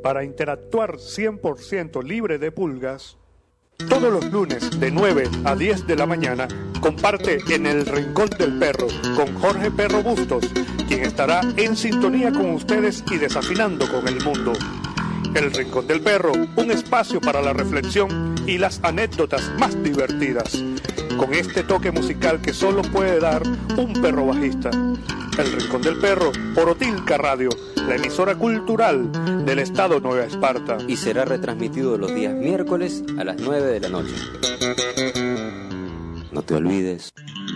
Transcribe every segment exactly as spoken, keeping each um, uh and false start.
para interactuar cien por ciento libre de pulgas, todos los lunes de nueve a diez de la mañana comparte en El Rincón del Perro con Jorge Perro Bustos, quien estará en sintonía con ustedes y desafinando con el mundo. El Rincón del Perro, un espacio para la reflexión y las anécdotas más divertidas, con este toque musical que solo puede dar un perro bajista. El Rincón del Perro por Otilca Radio, la emisora cultural del estado Nueva Esparta. Y será retransmitido los días miércoles a las nueve de la noche. No te olvides.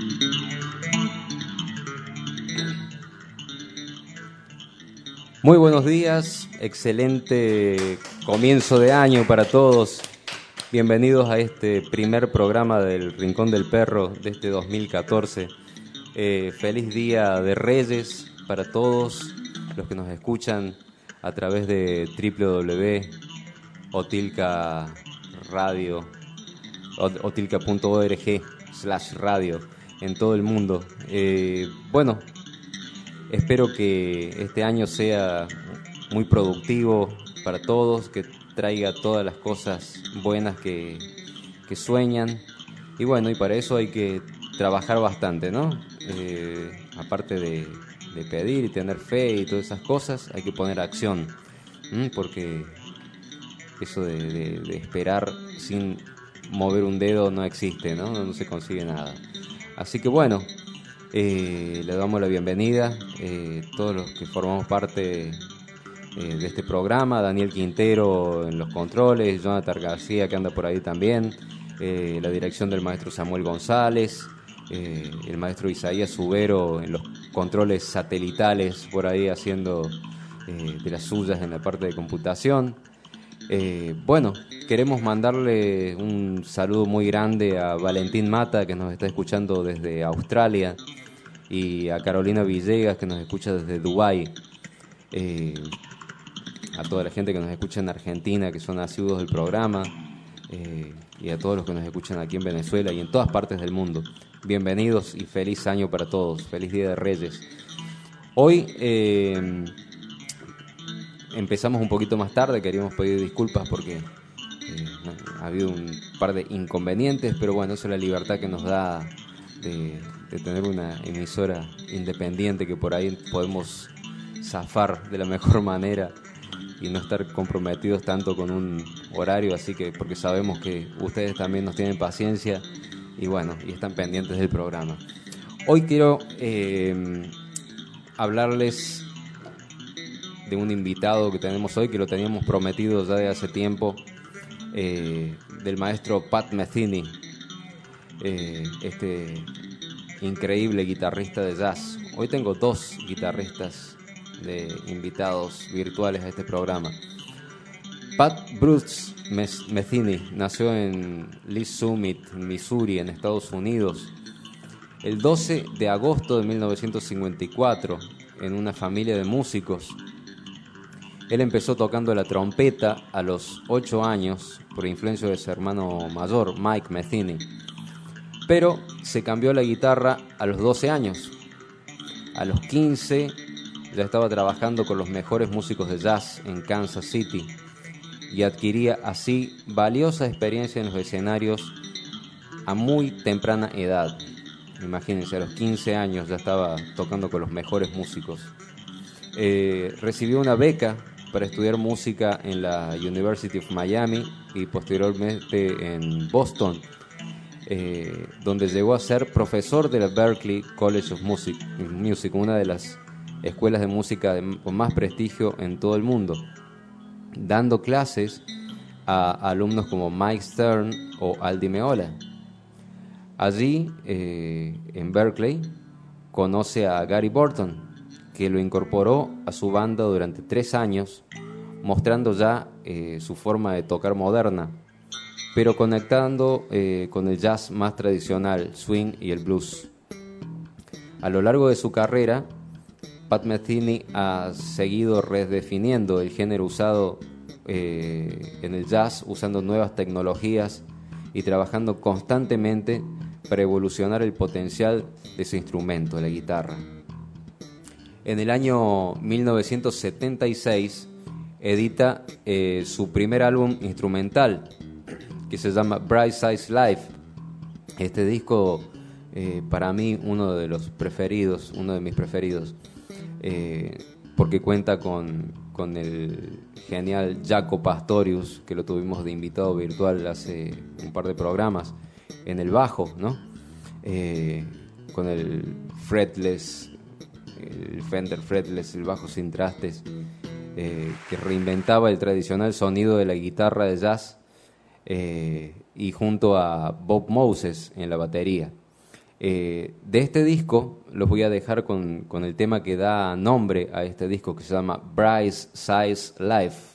Muy buenos días, excelente comienzo de año para todos. Bienvenidos a este primer programa del Rincón del Perro de este dos mil catorce. Eh, feliz día de Reyes para todos los que nos escuchan a través de doble u doble u doble u punto otilca radio otilca punto org slash radio en todo el mundo. Eh, bueno, espero que este año sea muy productivo para todos, que traiga todas las cosas buenas que, que sueñan. Y bueno, y para eso hay que trabajar bastante, ¿no? Eh, aparte de, de pedir y tener fe y todas esas cosas, hay que poner acción, ¿m? Porque eso de, de, de esperar sin mover un dedo no existe, ¿no? No, no se consigue nada. Así que bueno, eh, le damos la bienvenida eh, todos los que formamos parte eh, de este programa. Daniel Quintero en los controles, Jonathan García que anda por ahí también, eh, la dirección del maestro Samuel González, eh, el maestro Isaías Subero en los controles satelitales por ahí haciendo eh, de las suyas en la parte de computación. Eh, bueno, queremos mandarle un saludo muy grande a Valentín Mata, que nos está escuchando desde Australia, y a Carolina Villegas, que nos escucha desde Dubái, eh, a toda la gente que nos escucha en Argentina, que son asiduos del programa, eh, y a todos los que nos escuchan aquí en Venezuela y en todas partes del mundo. Bienvenidos y feliz año para todos, feliz Día de Reyes. Hoy eh, empezamos un poquito más tarde, queríamos pedir disculpas porque eh, ha habido un par de inconvenientes, pero bueno, eso es la libertad que nos da de, de tener una emisora independiente, que por ahí podemos zafar de la mejor manera y no estar comprometidos tanto con un horario, así que porque sabemos que ustedes también nos tienen paciencia y bueno, y están pendientes del programa. Hoy quiero eh, hablarles de un invitado que tenemos hoy, que lo teníamos prometido ya de hace tiempo, eh, del maestro Pat Metheny, eh, este increíble guitarrista de jazz. Hoy tengo dos guitarristas de invitados virtuales a este programa. Pat Bruce Metheny nació en Lee Summit, Missouri, en Estados Unidos, el doce de agosto de mil novecientos cincuenta y cuatro, en una familia de músicos. Él empezó tocando la trompeta a los ocho años por influencia de su hermano mayor, Mike Metheny, pero se cambió a la guitarra a los doce años. A los quince ya estaba trabajando con los mejores músicos de jazz en Kansas City y adquiría así valiosa experiencia en los escenarios a muy temprana edad. Imagínense, a los quince años ya estaba tocando con los mejores músicos. Eh, recibió una beca para estudiar música en la University of Miami y posteriormente en Boston, eh, donde llegó a ser profesor de la Berklee College of Music, Music una de las escuelas de música de, con más prestigio en todo el mundo, dando clases a, a alumnos como Mike Stern o Al Di Meola. Allí, eh, en Berklee, conoce a Gary Burton, que lo incorporó a su banda durante tres años, mostrando ya eh, su forma de tocar moderna, pero conectando eh, con el jazz más tradicional, swing y el blues. A lo largo de su carrera, Pat Metheny ha seguido redefiniendo el género usado eh, en el jazz, usando nuevas tecnologías y trabajando constantemente para evolucionar el potencial de ese instrumento, la guitarra. En el año mil novecientos setenta y seis, edita eh, su primer álbum instrumental, que se llama Bright Size Life. Este disco, eh, para mí, uno de los preferidos, uno de mis preferidos, eh, porque cuenta con, con el genial Jaco Pastorius, que lo tuvimos de invitado virtual hace un par de programas, en el bajo, ¿no? Eh, con el fretless, el Fender fretless, el bajo sin trastes, eh, que reinventaba el tradicional sonido de la guitarra de jazz, eh, y junto a Bob Moses en la batería. Eh, de este disco los voy a dejar con, con el tema que da nombre a este disco, que se llama Bright Size Life.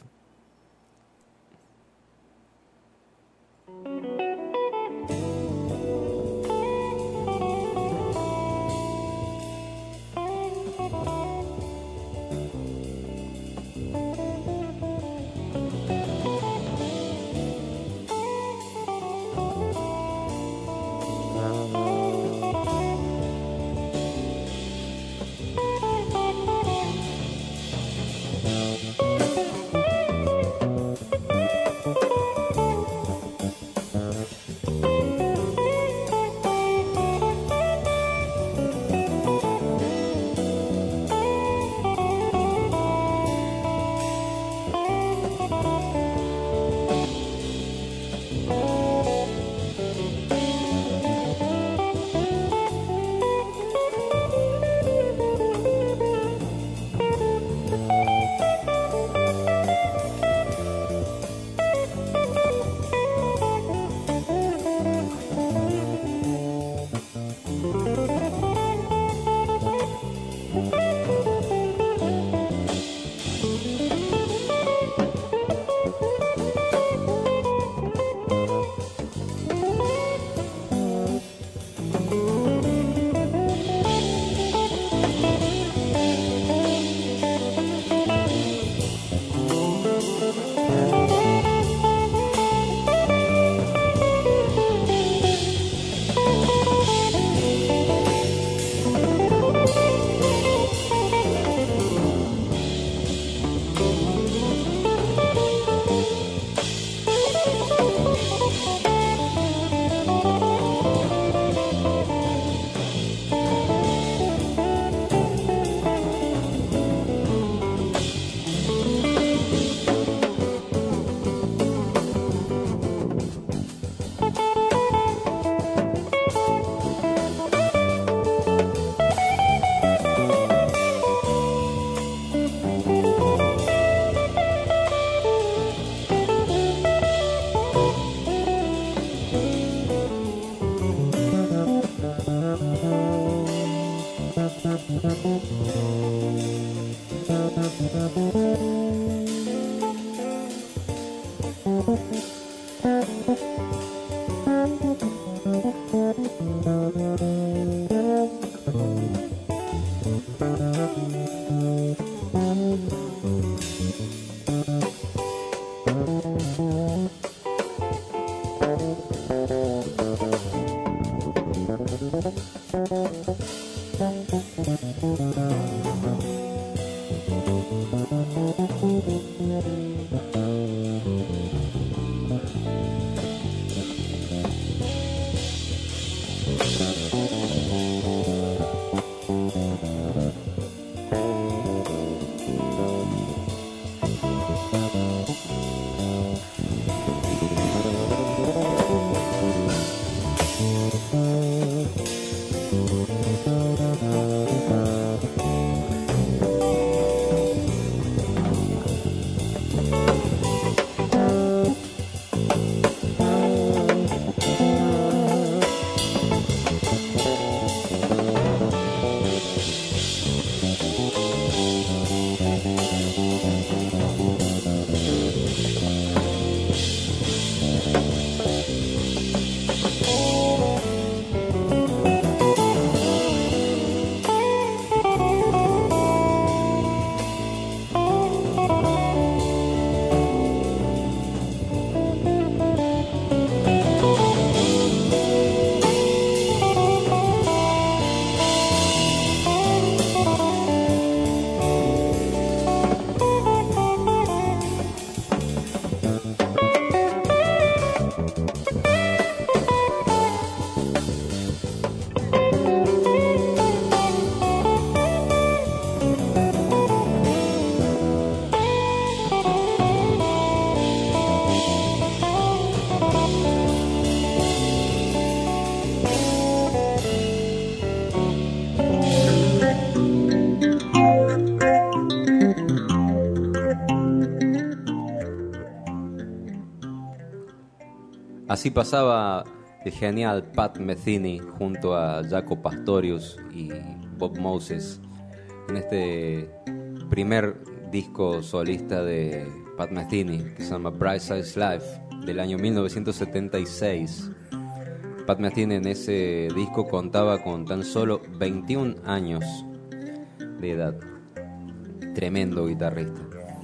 Así pasaba el genial Pat Metheny junto a Jaco Pastorius y Bob Moses en este primer disco solista de Pat Metheny, que se llama Bright Size Life, del año mil novecientos setenta y seis. Pat Metheny en ese disco contaba con tan solo veintiún años de edad. Tremendo guitarrista.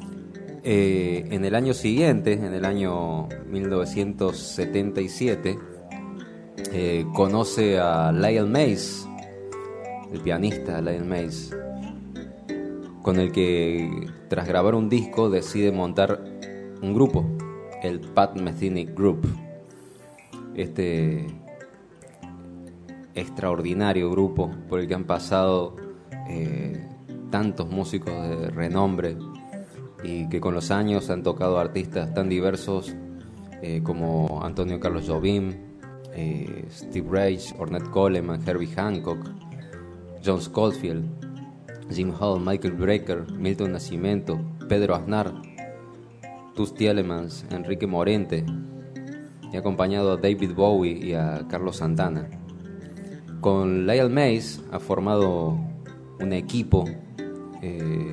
Eh, en el año siguiente, en el año mil novecientos setenta y siete, eh, conoce a Lyle Mays, el pianista Lyle Mays, con el que tras grabar un disco decide montar un grupo, el Pat Metheny Group. Este extraordinario grupo por el que han pasado eh, tantos músicos de renombre y que con los años han tocado artistas tan diversos eh, como Antonio Carlos Jobim, eh, Steve Reich, Ornette Coleman, Herbie Hancock, John Scofield, Jim Hall, Michael Brecker, Milton Nascimento, Pedro Aznar, Toots Thielemans, Enrique Morente, y acompañado a David Bowie y a Carlos Santana. Con Lyle Mays ha formado un equipo eh,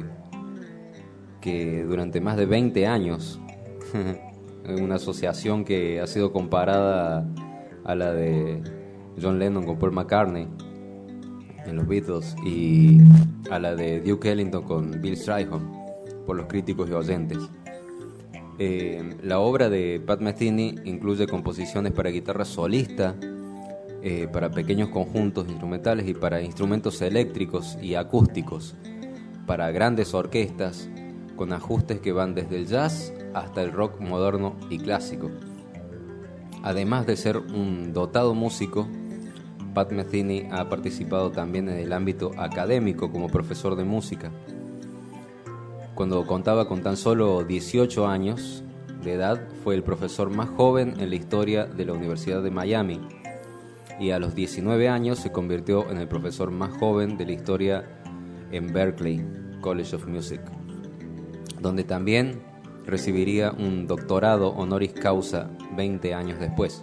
que durante más de veinte años, una asociación que ha sido comparada a la de John Lennon con Paul McCartney en los Beatles y a la de Duke Ellington con Bill Strayhorn por los críticos y oyentes. Eh, la obra de Pat Metheny incluye composiciones para guitarra solista, eh, para pequeños conjuntos instrumentales y para instrumentos eléctricos y acústicos, para grandes orquestas, con ajustes que van desde el jazz hasta el rock moderno y clásico. Además de ser un dotado músico, Pat Metheny ha participado también en el ámbito académico como profesor de música. Cuando contaba con tan solo dieciocho años de edad, fue el profesor más joven en la historia de la Universidad de Miami, y a los diecinueve años se convirtió en el profesor más joven de la historia en Berklee College of Music, donde también recibiría un doctorado honoris causa veinte años después.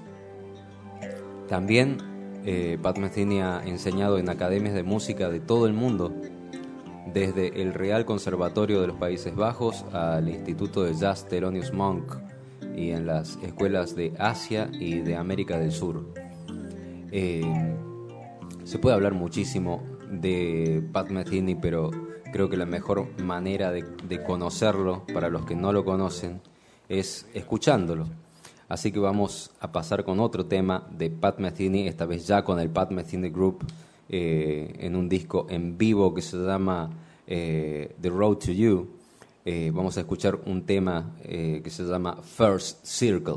También eh, Pat Metheny ha enseñado en academias de música de todo el mundo, desde el Real Conservatorio de los Países Bajos al Instituto de Jazz Thelonious Monk y en las escuelas de Asia y de América del Sur. Eh, se puede hablar muchísimo de Pat Metheny, pero creo que la mejor manera de, de conocerlo, para los que no lo conocen, es escuchándolo. Así que vamos a pasar con otro tema de Pat Metheny, esta vez ya con el Pat Metheny Group, eh, en un disco en vivo que se llama eh, The Road to You. Eh, vamos a escuchar un tema eh, que se llama First Circle.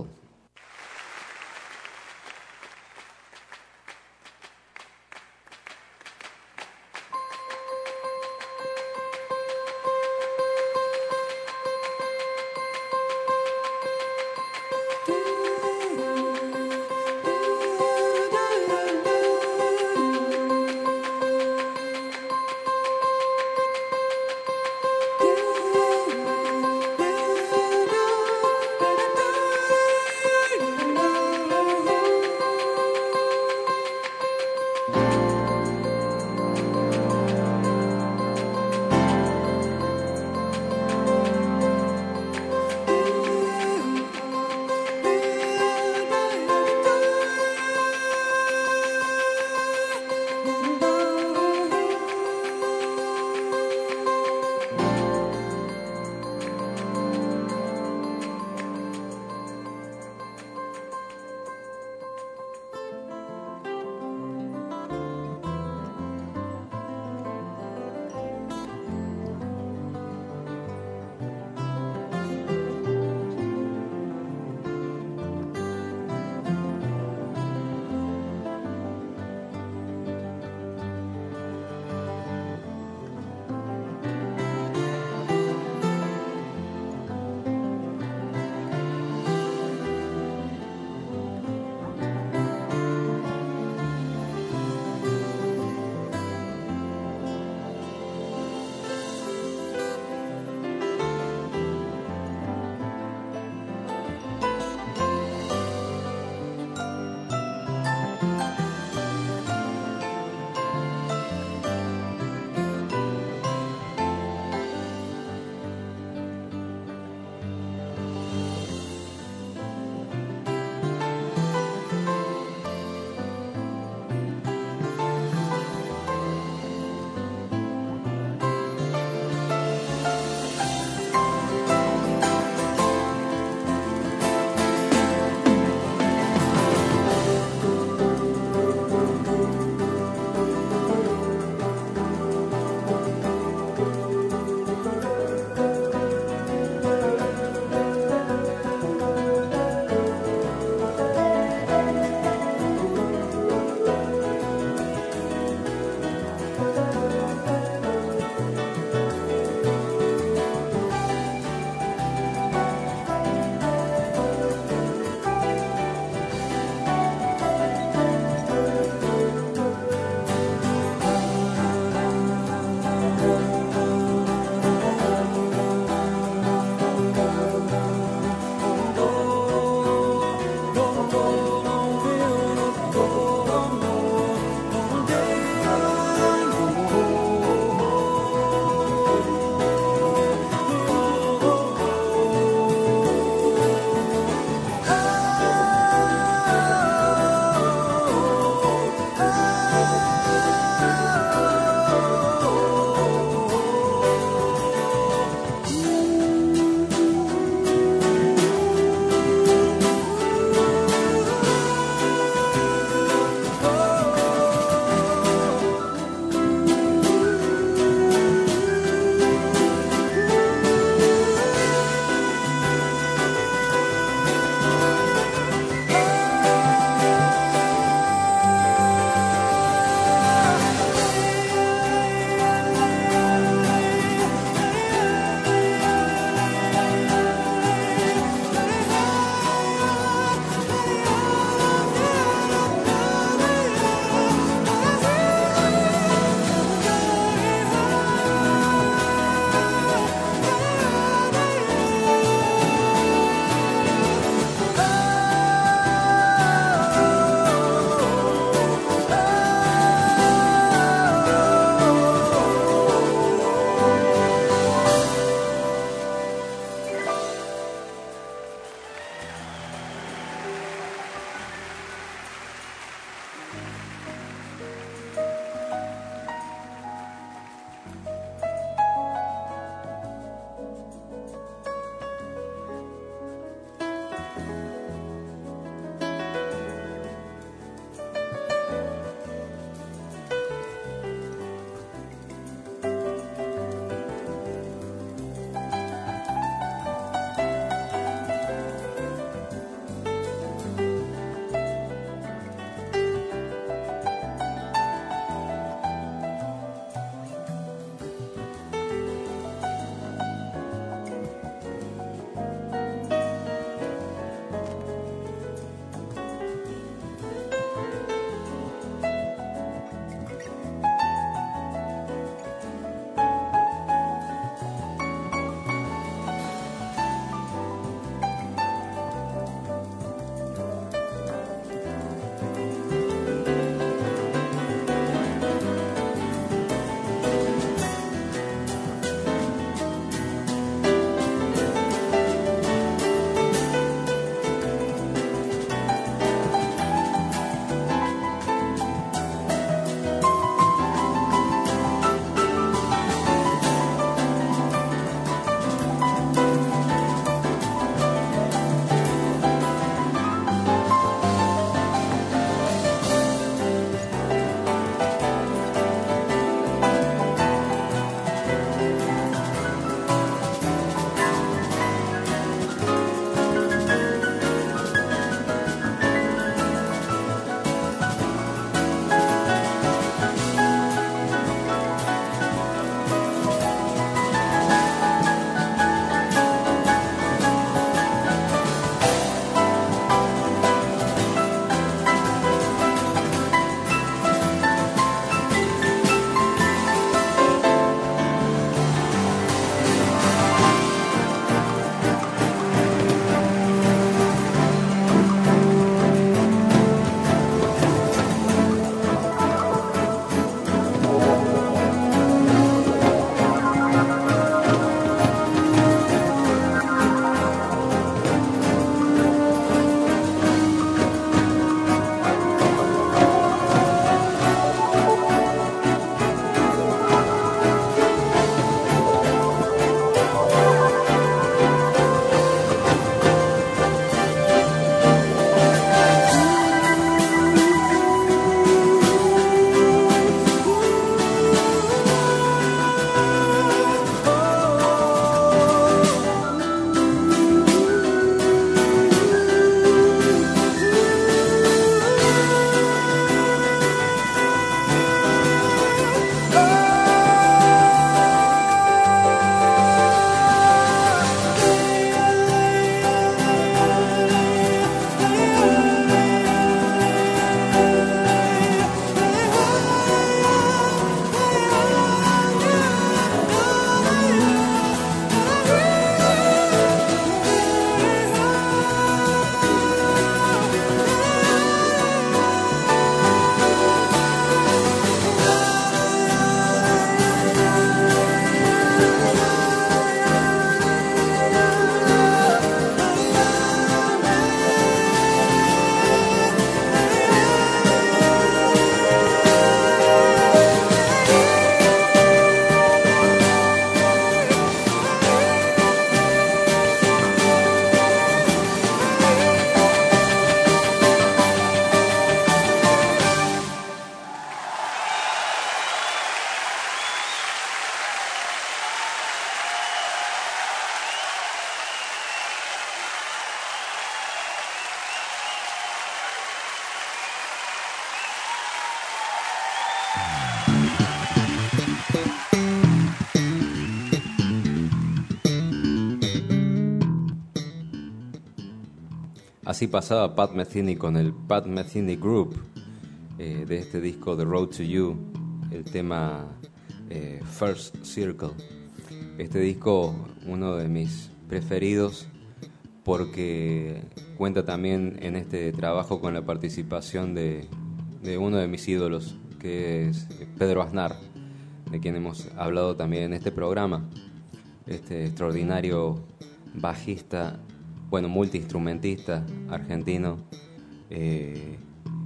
Así pasaba Pat Metheny con el Pat Metheny Group eh, de este disco The Road to You, el tema eh, First Circle. Este disco, uno de mis preferidos, porque cuenta también en este trabajo con la participación de, de uno de mis ídolos, que es Pedro Aznar, de quien hemos hablado también en este programa. Este extraordinario bajista, bueno, multiinstrumentista argentino, eh,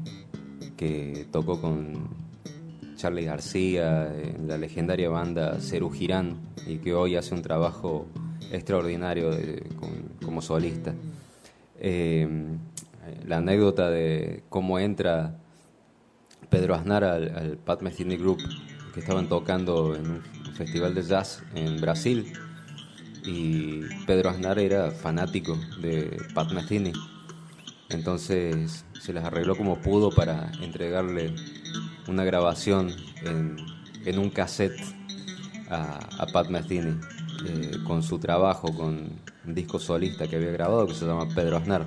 que tocó con Charly García en la legendaria banda Serú Girán y que hoy hace un trabajo extraordinario de, con, como solista. Eh, la anécdota de cómo entra Pedro Aznar al, al Pat Metheny Group, que estaban tocando en un festival de jazz en Brasil, y Pedro Aznar era fanático de Pat Metheny, entonces se las arregló como pudo para entregarle una grabación en, en un cassette a, a Pat Metheny, eh, con su trabajo, con un disco solista que había grabado que se llama Pedro Aznar.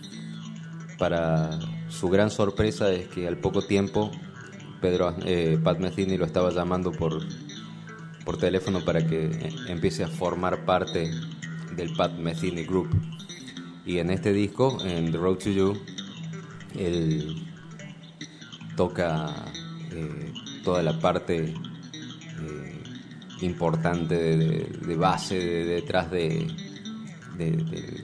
Para su gran sorpresa es que al poco tiempo Pedro, eh, Pat Metheny lo estaba llamando por, por teléfono para que empiece a formar parte del Pat Metheny Group. Y en este disco, en The Road to You, él toca eh, toda la parte eh, importante de, de, de base de, de detrás de, de, de,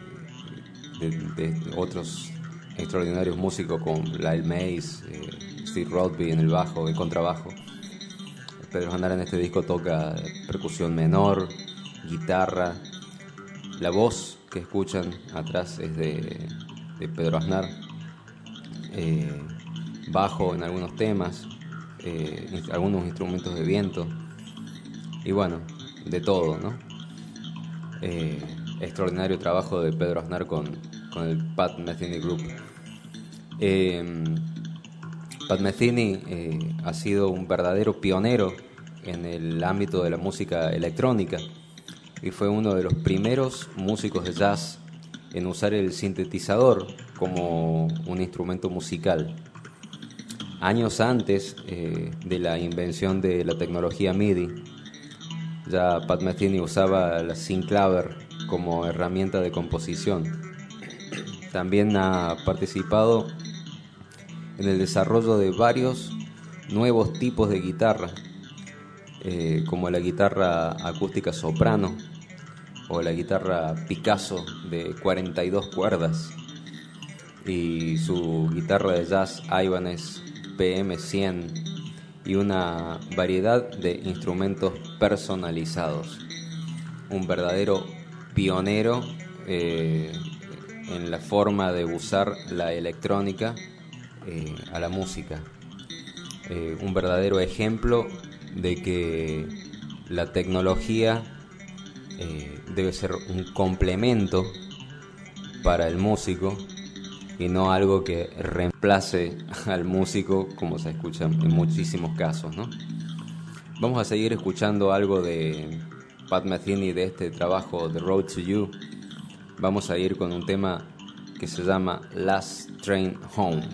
de, de otros extraordinarios músicos como Lyle Mays, eh, Steve Rodby en el bajo, el contrabajo. Pedro Aznar en este disco toca percusión menor, guitarra. La voz que escuchan atrás es de, de Pedro Aznar, eh, bajo en algunos temas, eh, algunos instrumentos de viento y bueno, de todo, ¿no? Eh, extraordinario trabajo de Pedro Aznar con, con el Pat Metheny Group. Eh, Pat Metheny eh, ha sido un verdadero pionero en el ámbito de la música electrónica y fue uno de los primeros músicos de jazz en usar el sintetizador como un instrumento musical. Años antes eh, de la invención de la tecnología MIDI, ya Pat Metheny usaba la synclaver como herramienta de composición. También ha participado en el desarrollo de varios nuevos tipos de guitarra, eh, como la guitarra acústica soprano o la guitarra Picasso de cuarenta y dos cuerdas y su guitarra de jazz Ibanez P M cien y una variedad de instrumentos personalizados. Un verdadero pionero eh, en la forma de usar la electrónica eh, a la música. Eh, un verdadero ejemplo de que la tecnología eh, debe ser un complemento para el músico y no algo que reemplace al músico, como se escucha en muchísimos casos, ¿no? Vamos a seguir escuchando algo de Pat Metheny de este trabajo The Road to You. Vamos a ir con un tema que se llama Last Train Home.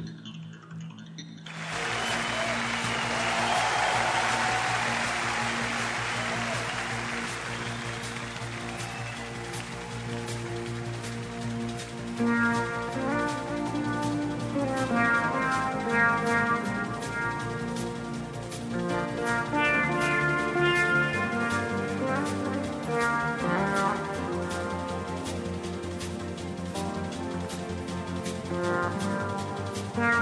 Yeah.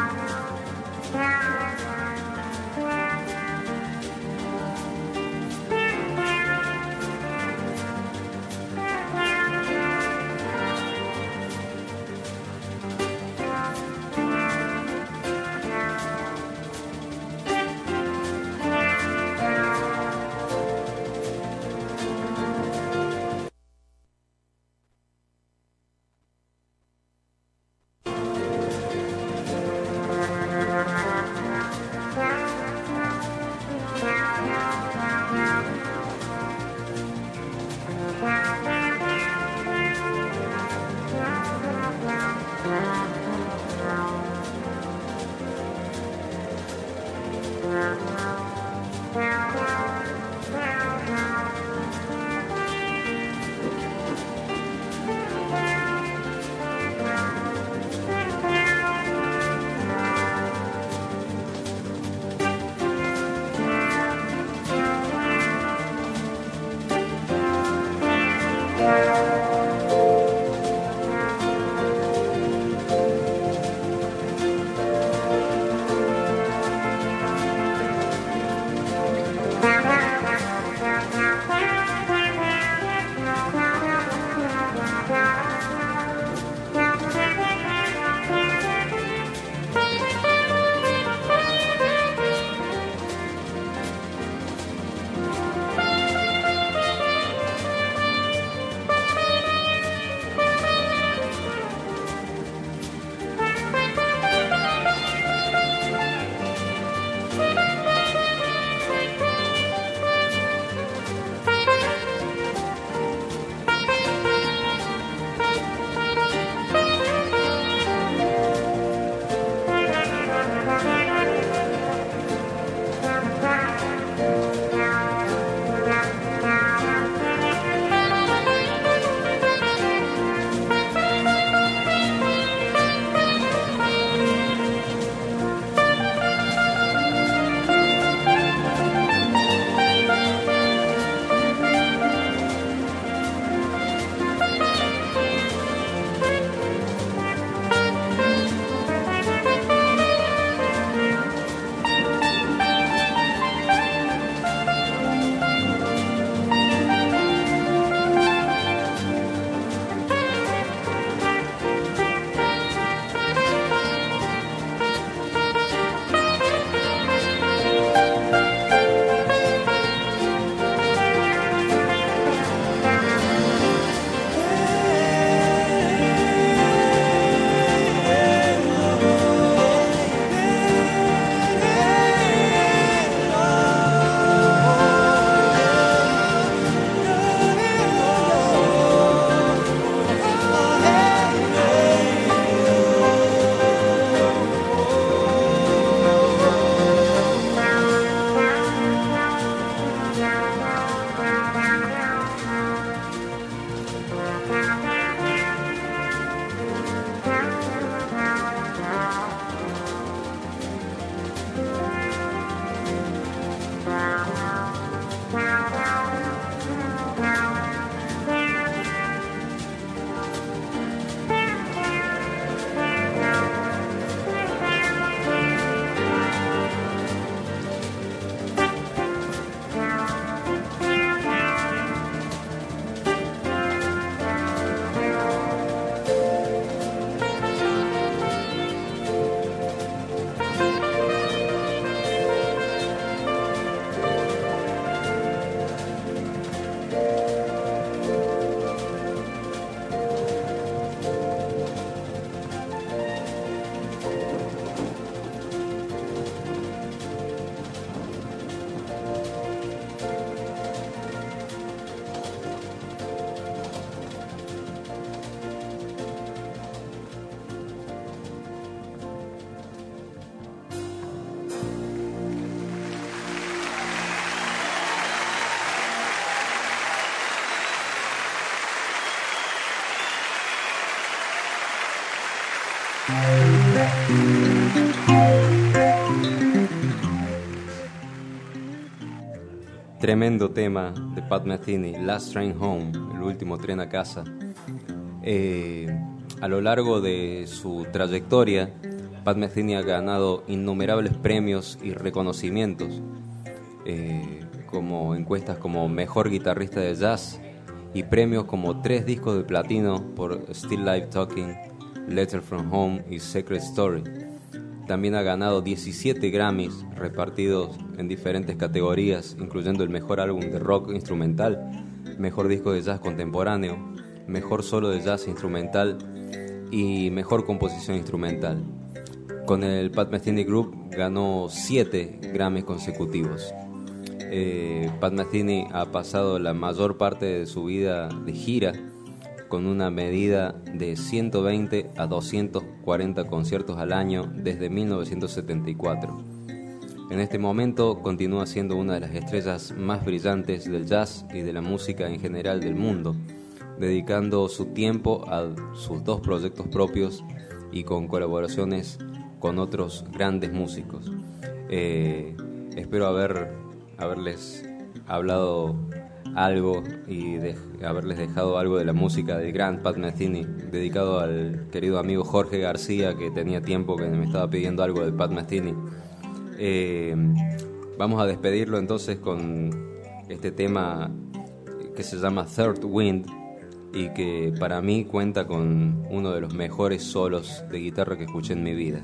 Tremendo tema de Pat Metheny, Last Train Home, el último tren a casa. Eh, a lo largo de su trayectoria, Pat Metheny ha ganado innumerables premios y reconocimientos, eh, como encuestas como Mejor Guitarrista de Jazz y premios como tres discos de platino por Still Live Talking, Letter from Home y Secret Story. También ha ganado diecisiete Grammys repartidos en diferentes categorías, incluyendo el mejor álbum de rock instrumental, mejor disco de jazz contemporáneo, mejor solo de jazz instrumental y mejor composición instrumental. Con el Pat Metheny Group ganó siete Grammys consecutivos. Eh, Pat Metheny ha pasado la mayor parte de su vida de gira, con una medida de ciento veinte a doscientos cuarenta conciertos al año desde mil novecientos setenta y cuatro. En este momento continúa siendo una de las estrellas más brillantes del jazz y de la música en general del mundo, dedicando su tiempo a sus dos proyectos propios y con colaboraciones con otros grandes músicos. Eh, espero haber, haberles hablado algo y de, haberles dejado algo de la música del gran Pat Metheny, dedicado al querido amigo Jorge García, que tenía tiempo que me estaba pidiendo algo de Pat Metheny. Eh, vamos a despedirlo entonces con este tema que se llama Third Wind y que para mí cuenta con uno de los mejores solos de guitarra que escuché en mi vida.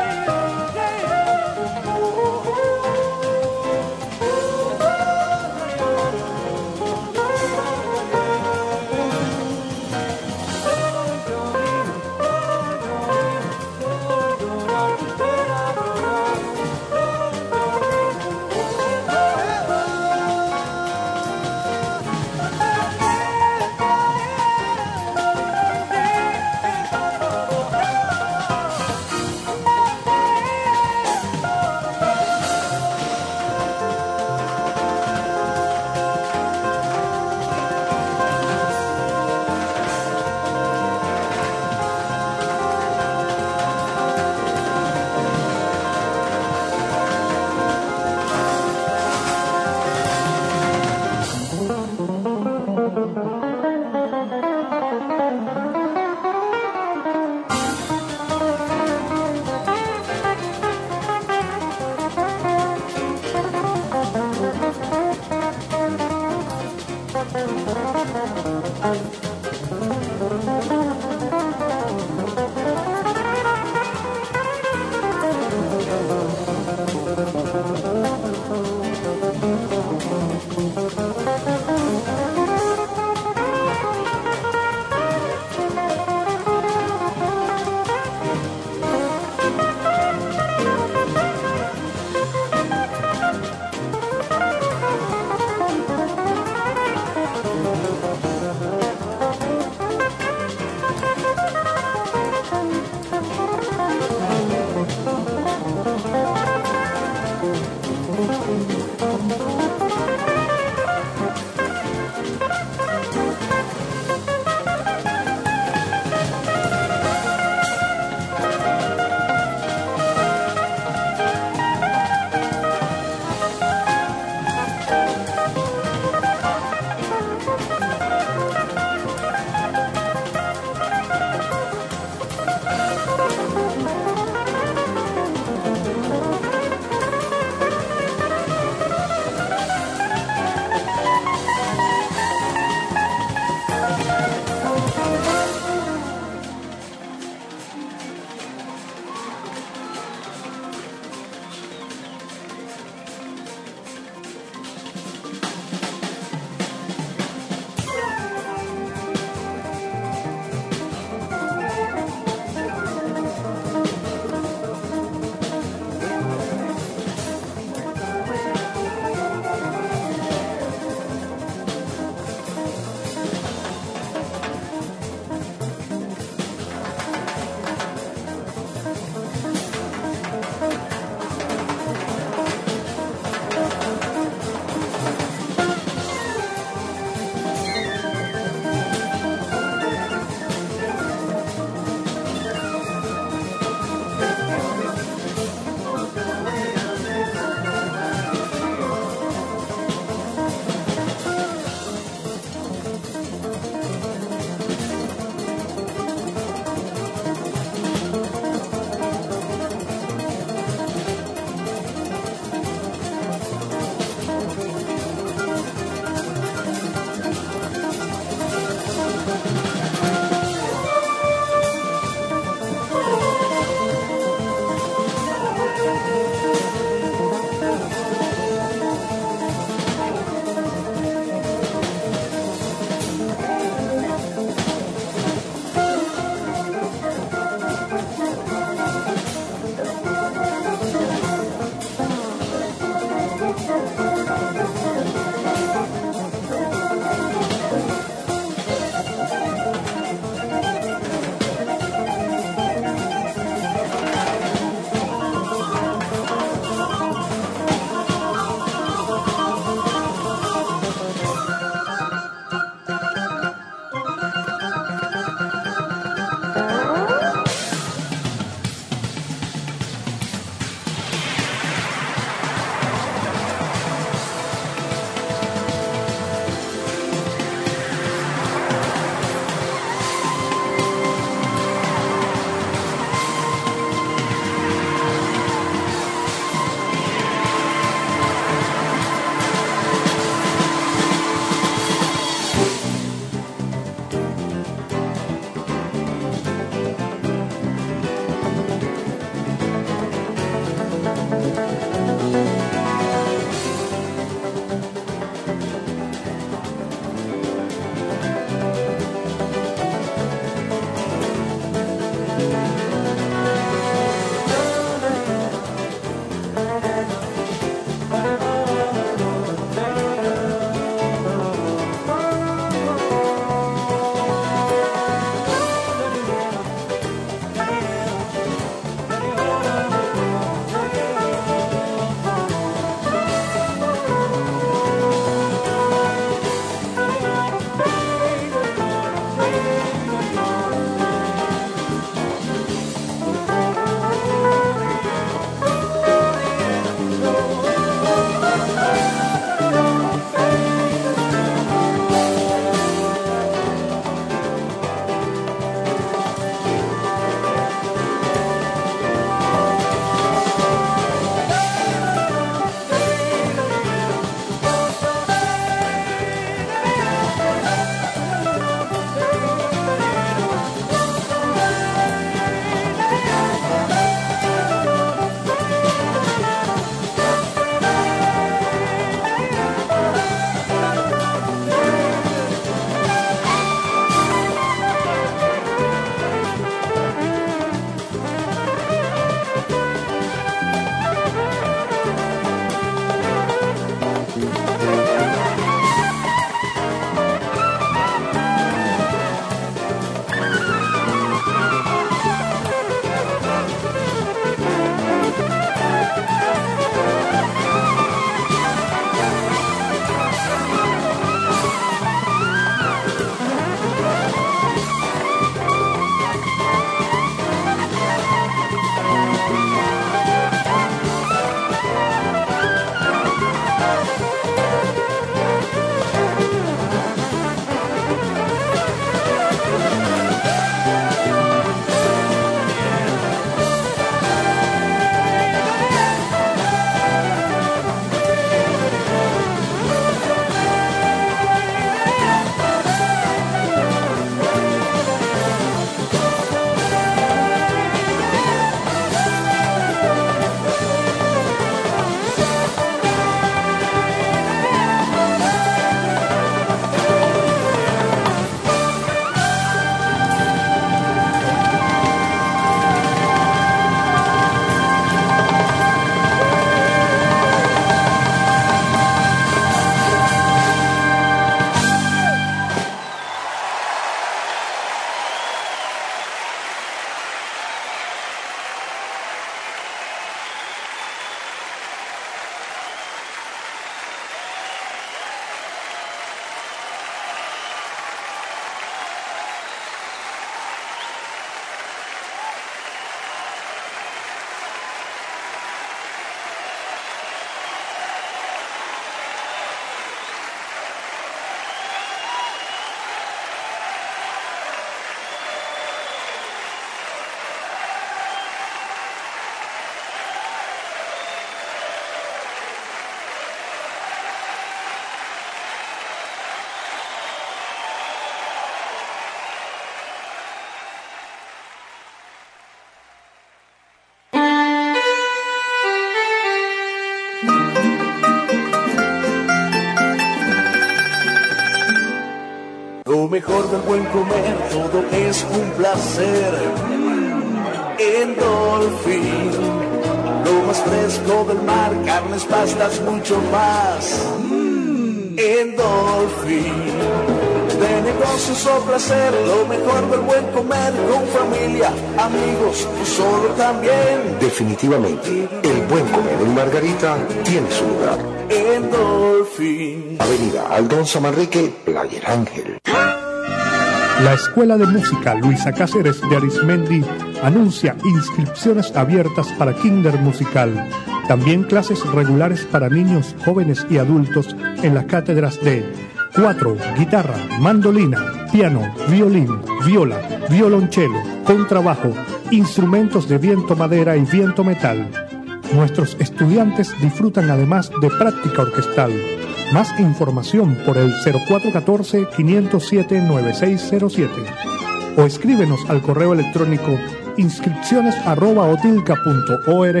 Lo mejor del buen comer, todo es un placer. En Dolphin, lo más fresco del mar, carnes, pastas, mucho más. En Dolphin, de negocios o placer, lo mejor del buen comer, con familia, amigos y solo también. Definitivamente, el buen comer en Margarita tiene su lugar. En Dolphin. Avenida Aldonza Manrique, Playa El Ángel. La Escuela de Música Luisa Cáceres de Arismendi anuncia inscripciones abiertas para Kinder Musical. También clases regulares para niños, jóvenes y adultos en las cátedras de cuatro, guitarra, mandolina, piano, violín, viola, violonchelo, contrabajo, instrumentos de viento madera y viento metal. Nuestros estudiantes disfrutan además de práctica orquestal. Más información por el cero cuatro uno cuatro, cinco cero siete, nueve seis cero siete o escríbenos al correo electrónico inscripciones arroba otilca punto org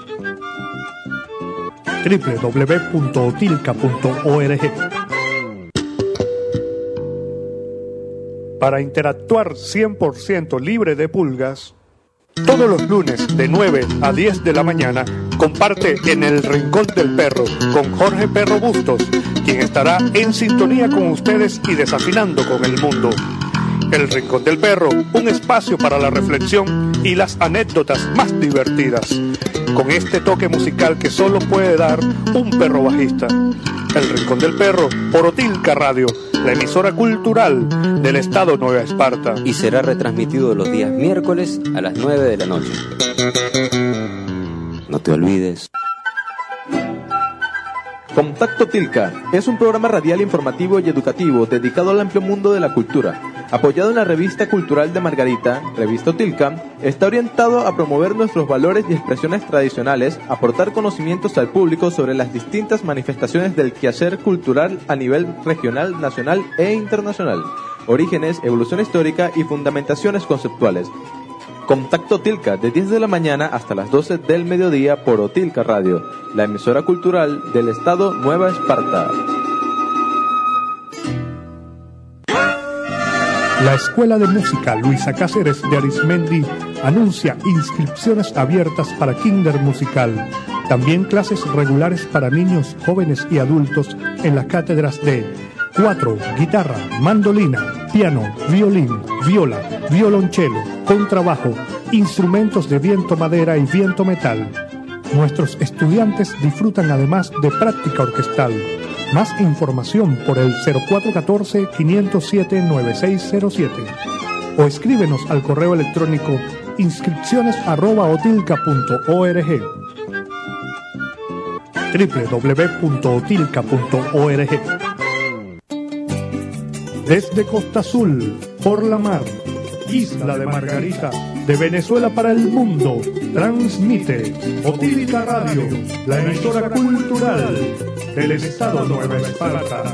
doble u doble u doble u punto otilca punto org. Para interactuar cien por ciento libre de pulgas, todos los lunes de nueve a diez de la mañana comparte en El Rincón del Perro con Jorge Perro Bustos, quien estará en sintonía con ustedes y desafinando con el mundo. El Rincón del Perro, un espacio para la reflexión y las anécdotas más divertidas, con este toque musical que solo puede dar un perro bajista. El Rincón del Perro por Otilca Radio, la emisora cultural del estado Nueva Esparta. Y será retransmitido los días miércoles a las nueve de la noche. No te olvides. Contacto Tilca es un programa radial informativo y educativo dedicado al amplio mundo de la cultura. Apoyado en la revista cultural de Margarita, Revista Tilca, está orientado a promover nuestros valores y expresiones tradicionales, aportar conocimientos al público sobre las distintas manifestaciones del quehacer cultural a nivel regional, nacional e internacional, orígenes, evolución histórica y fundamentaciones conceptuales. Contacto Tilca, de diez de la mañana hasta las doce del mediodía por Otilca Radio, la emisora cultural del estado Nueva Esparta. La Escuela de Música Luisa Cáceres de Arismendi anuncia inscripciones abiertas para Kinder Musical. También clases regulares para niños, jóvenes y adultos en las cátedras de cuatro, guitarra, mandolina, piano, violín, viola, violonchelo, contrabajo, instrumentos de viento madera y viento metal. Nuestros estudiantes disfrutan además de práctica orquestal. Más información por el cero cuatro uno cuatro, cinco cero siete, nueve seis cero siete o escríbenos al correo electrónico inscripciones arroba otilca punto org doble u doble u doble u punto otilca punto org. Desde Costa Azul, por la mar, Isla de Margarita, de Venezuela para el mundo, transmite Otilca Radio, la emisora cultural del estado Nueva Esparta.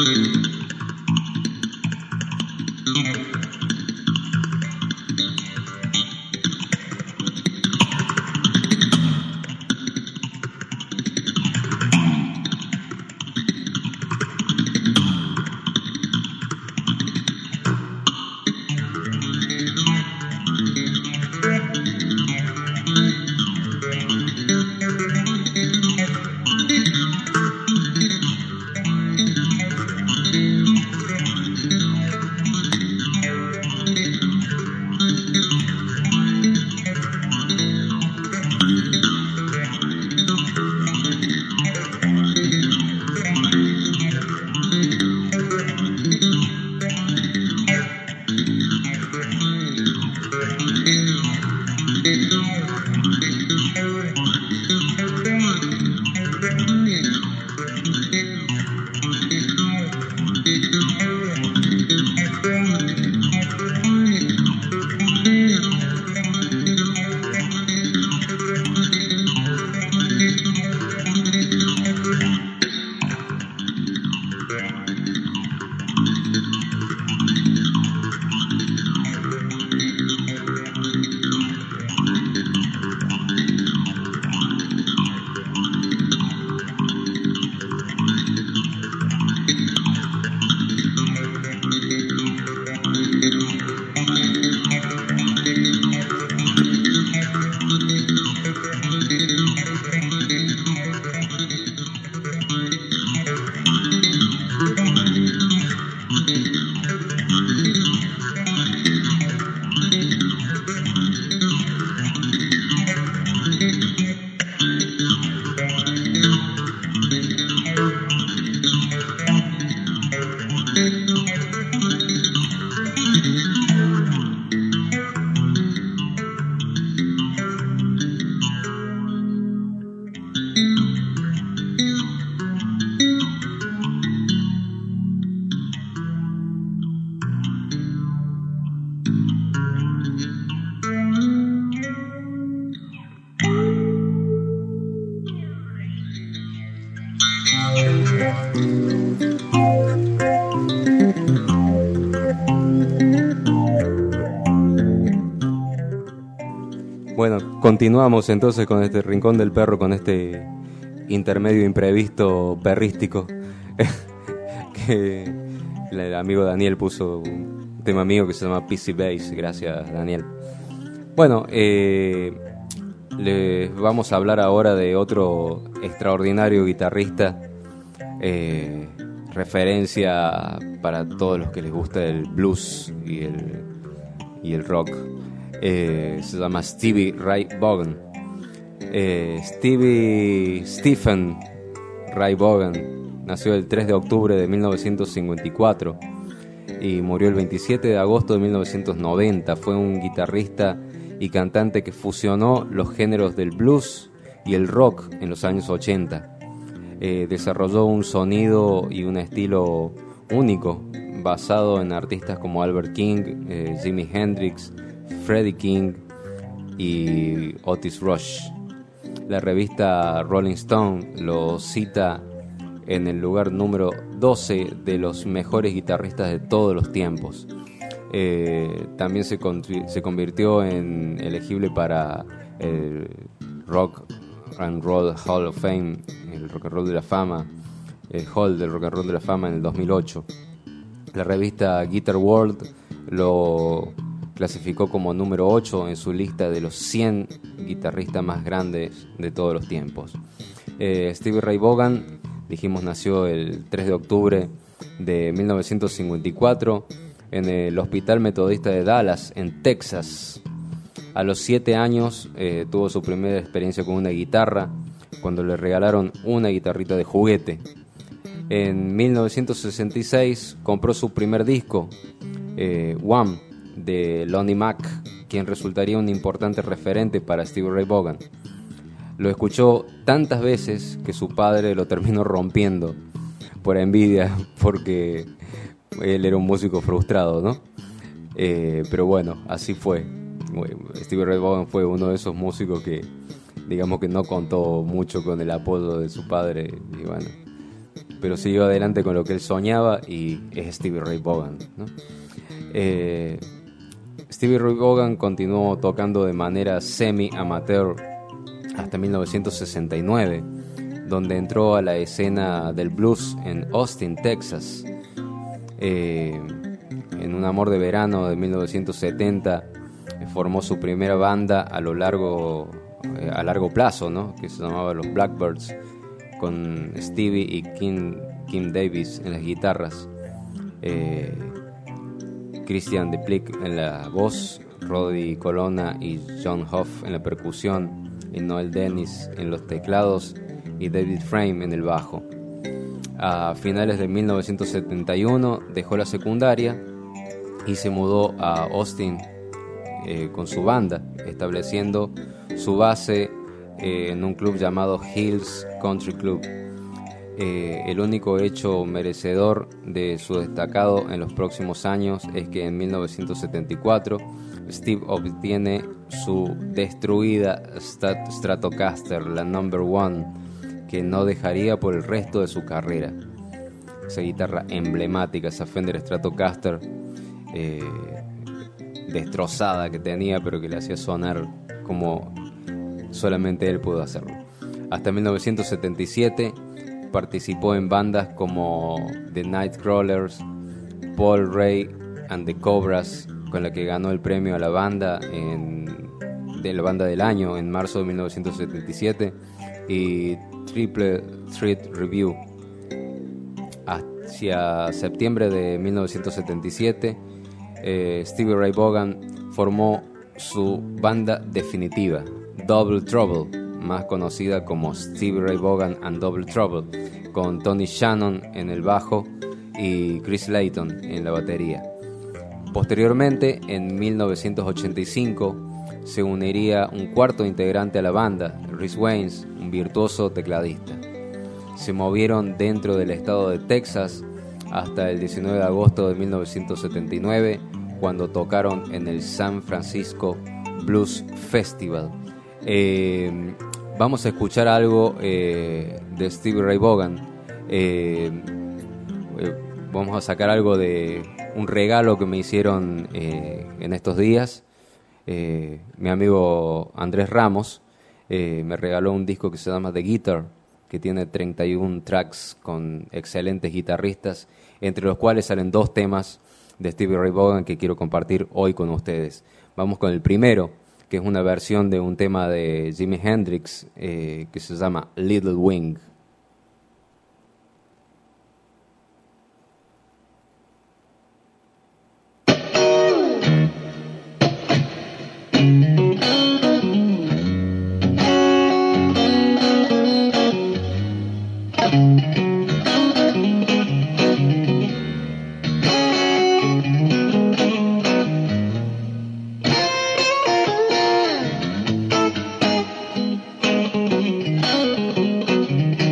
Bueno, continuamos entonces con este Rincón del Perro, con este intermedio imprevisto perrístico que el amigo Daniel puso un tema mío que se llama P C Bass. Gracias, Daniel. Bueno, eh, les vamos a hablar ahora de otro extraordinario guitarrista, eh, referencia para todos los que les gusta el blues y el, y el rock. Eh, se llama Stevie Ray Vaughan. Eh, Stevie Stephen Ray Vaughan nació el tres de octubre de mil novecientos cincuenta y cuatro y murió el veintisiete de agosto de mil novecientos noventa. Fue un guitarrista y cantante que fusionó los géneros del blues y el rock en los años ochenta. Eh, desarrolló un sonido y un estilo único basado en artistas como Albert King, eh, Jimi Hendrix, Freddie King y Otis Rush. La revista Rolling Stone lo cita en el lugar número doce de los mejores guitarristas de todos los tiempos. Eh, también se, con, se convirtió en elegible para el Rock and Roll Hall of Fame, el Rock and Roll de la Fama, el Hall del Rock and Roll de la Fama en el dos mil ocho. La revista Guitar World lo clasificó como número ocho en su lista de los cien guitarristas más grandes de todos los tiempos. Eh, Stevie Ray Vaughan, dijimos, nació el tres de octubre de mil novecientos cincuenta y cuatro en el Hospital Metodista de Dallas, en Texas. A los siete años eh, tuvo su primera experiencia con una guitarra cuando le regalaron una guitarrita de juguete. En mil novecientos sesenta y seis compró su primer disco, eh, Wham, de Lonnie Mack, quien resultaría un importante referente para Stevie Ray Vaughan. Lo escuchó tantas veces que su padre lo terminó rompiendo por envidia, porque él era un músico frustrado, ¿no? Eh, pero bueno, así fue. Stevie Ray Vaughan fue uno de esos músicos que, digamos, que no contó mucho con el apoyo de su padre, y bueno, pero siguió adelante con lo que él soñaba y es Stevie Ray Vaughan, ¿no? Eh, Stevie Ray Vaughan continuó tocando de manera semi-amateur hasta mil novecientos sesenta y nueve, donde entró a la escena del blues en Austin, Texas. Eh, en Un amor de verano de mil novecientos setenta eh, formó su primera banda a lo largo eh, a largo plazo, ¿no? Que se llamaba los Blackbirds, con Stevie y Kim, Kim Davis en las guitarras, eh, Christian de Plick en la voz, Roddy Colonna y John Hoff en la percusión, y Noel Dennis en los teclados y David Frame en el bajo. A finales de mil novecientos setenta y uno dejó la secundaria y se mudó a Austin eh, con su banda, estableciendo su base eh, en un club llamado Hills Country Club. Eh, el único hecho merecedor de su destacado en los próximos años es que en mil novecientos setenta y cuatro Steve obtiene su destruida Strat- Stratocaster, la number one, que no dejaría por el resto de su carrera. Esa guitarra emblemática, esa Fender Stratocaster eh, destrozada que tenía, pero que le hacía sonar como solamente él pudo hacerlo. Hasta mil novecientos setenta y siete participó en bandas como The Nightcrawlers, Paul Ray and the Cobras, con la que ganó el premio a la banda en, de la banda del año en marzo de mil novecientos setenta y siete, y Triple Threat Review. Hacia septiembre de mil novecientos setenta y siete, eh, Stevie Ray Vaughan formó su banda definitiva, Double Trouble, más conocida como Stevie Ray Vaughan and Double Trouble, con Tony Shannon en el bajo y Chris Layton en la batería. Posteriormente, en mil novecientos ochenta y cinco, se uniría un cuarto integrante a la banda, Rhys Waynes, un virtuoso tecladista. Se movieron dentro del estado de Texas hasta el diecinueve de agosto de mil novecientos setenta y nueve, cuando tocaron en el San Francisco Blues Festival. Eh, vamos a escuchar algo eh, de Stevie Ray Vaughan. Eh, eh, vamos a sacar algo de un regalo que me hicieron eh, en estos días. Eh, mi amigo Andrés Ramos eh, me regaló un disco que se llama The Guitar, que tiene treinta y uno tracks con excelentes guitarristas, entre los cuales salen dos temas de Stevie Ray Vaughan que quiero compartir hoy con ustedes. Vamos con el primero, que es una versión de un tema de Jimi Hendrix eh, que se llama Little Wing. Thank you.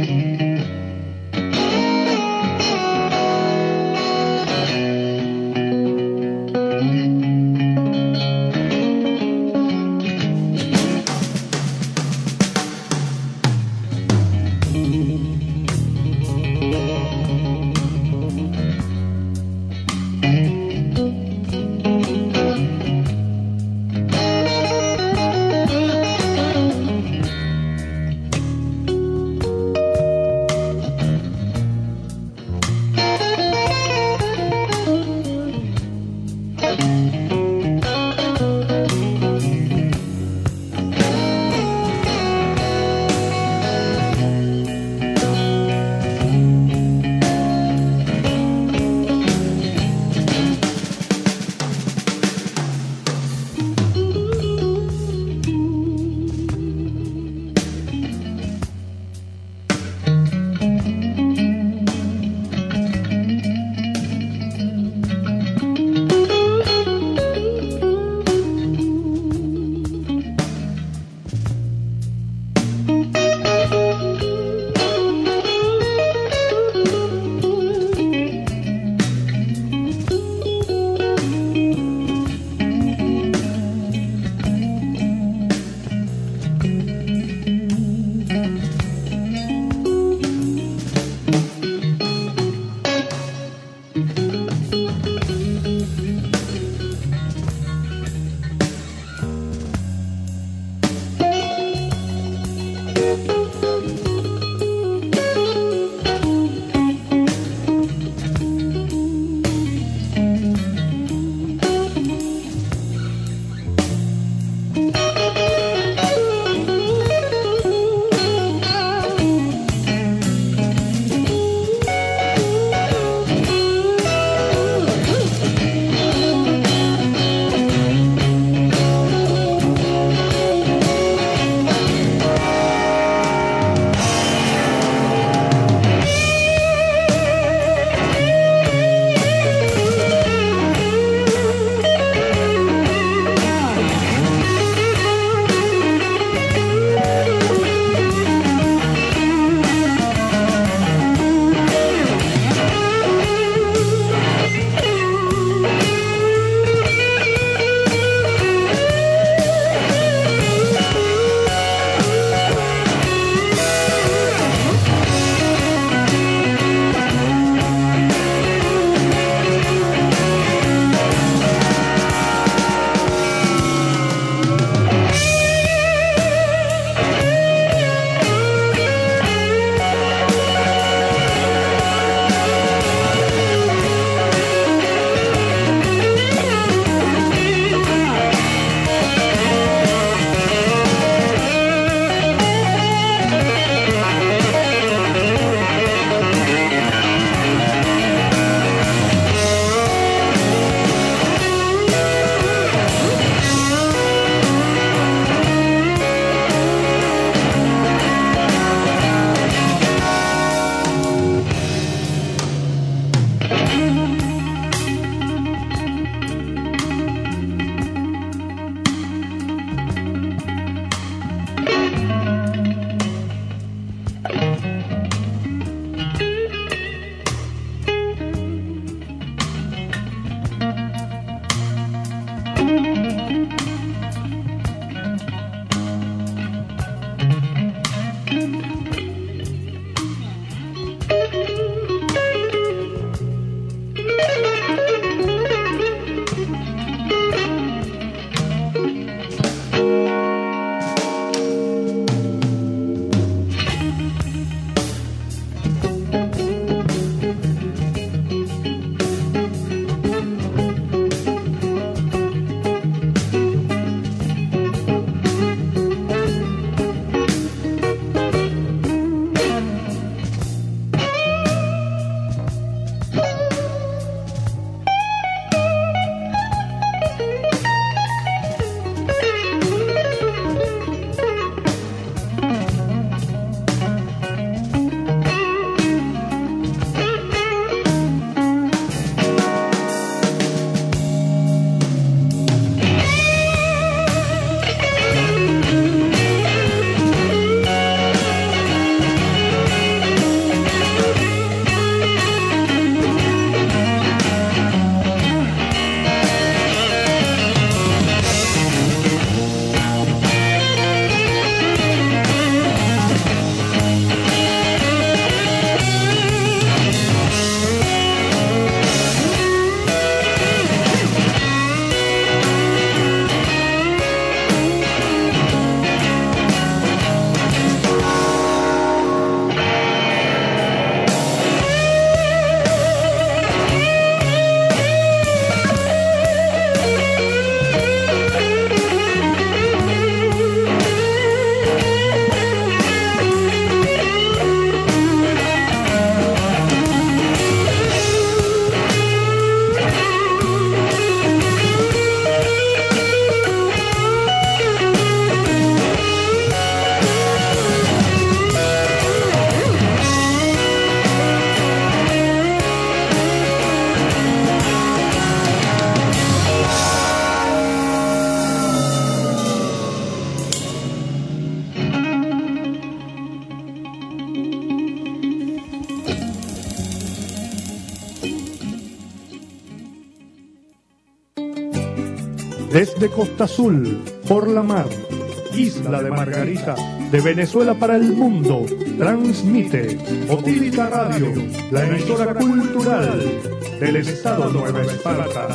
desde Costa Azul, por la mar, Isla de Margarita, de Venezuela para el mundo, transmite Otilca Radio, la emisora cultural del estado Nueva Esparta.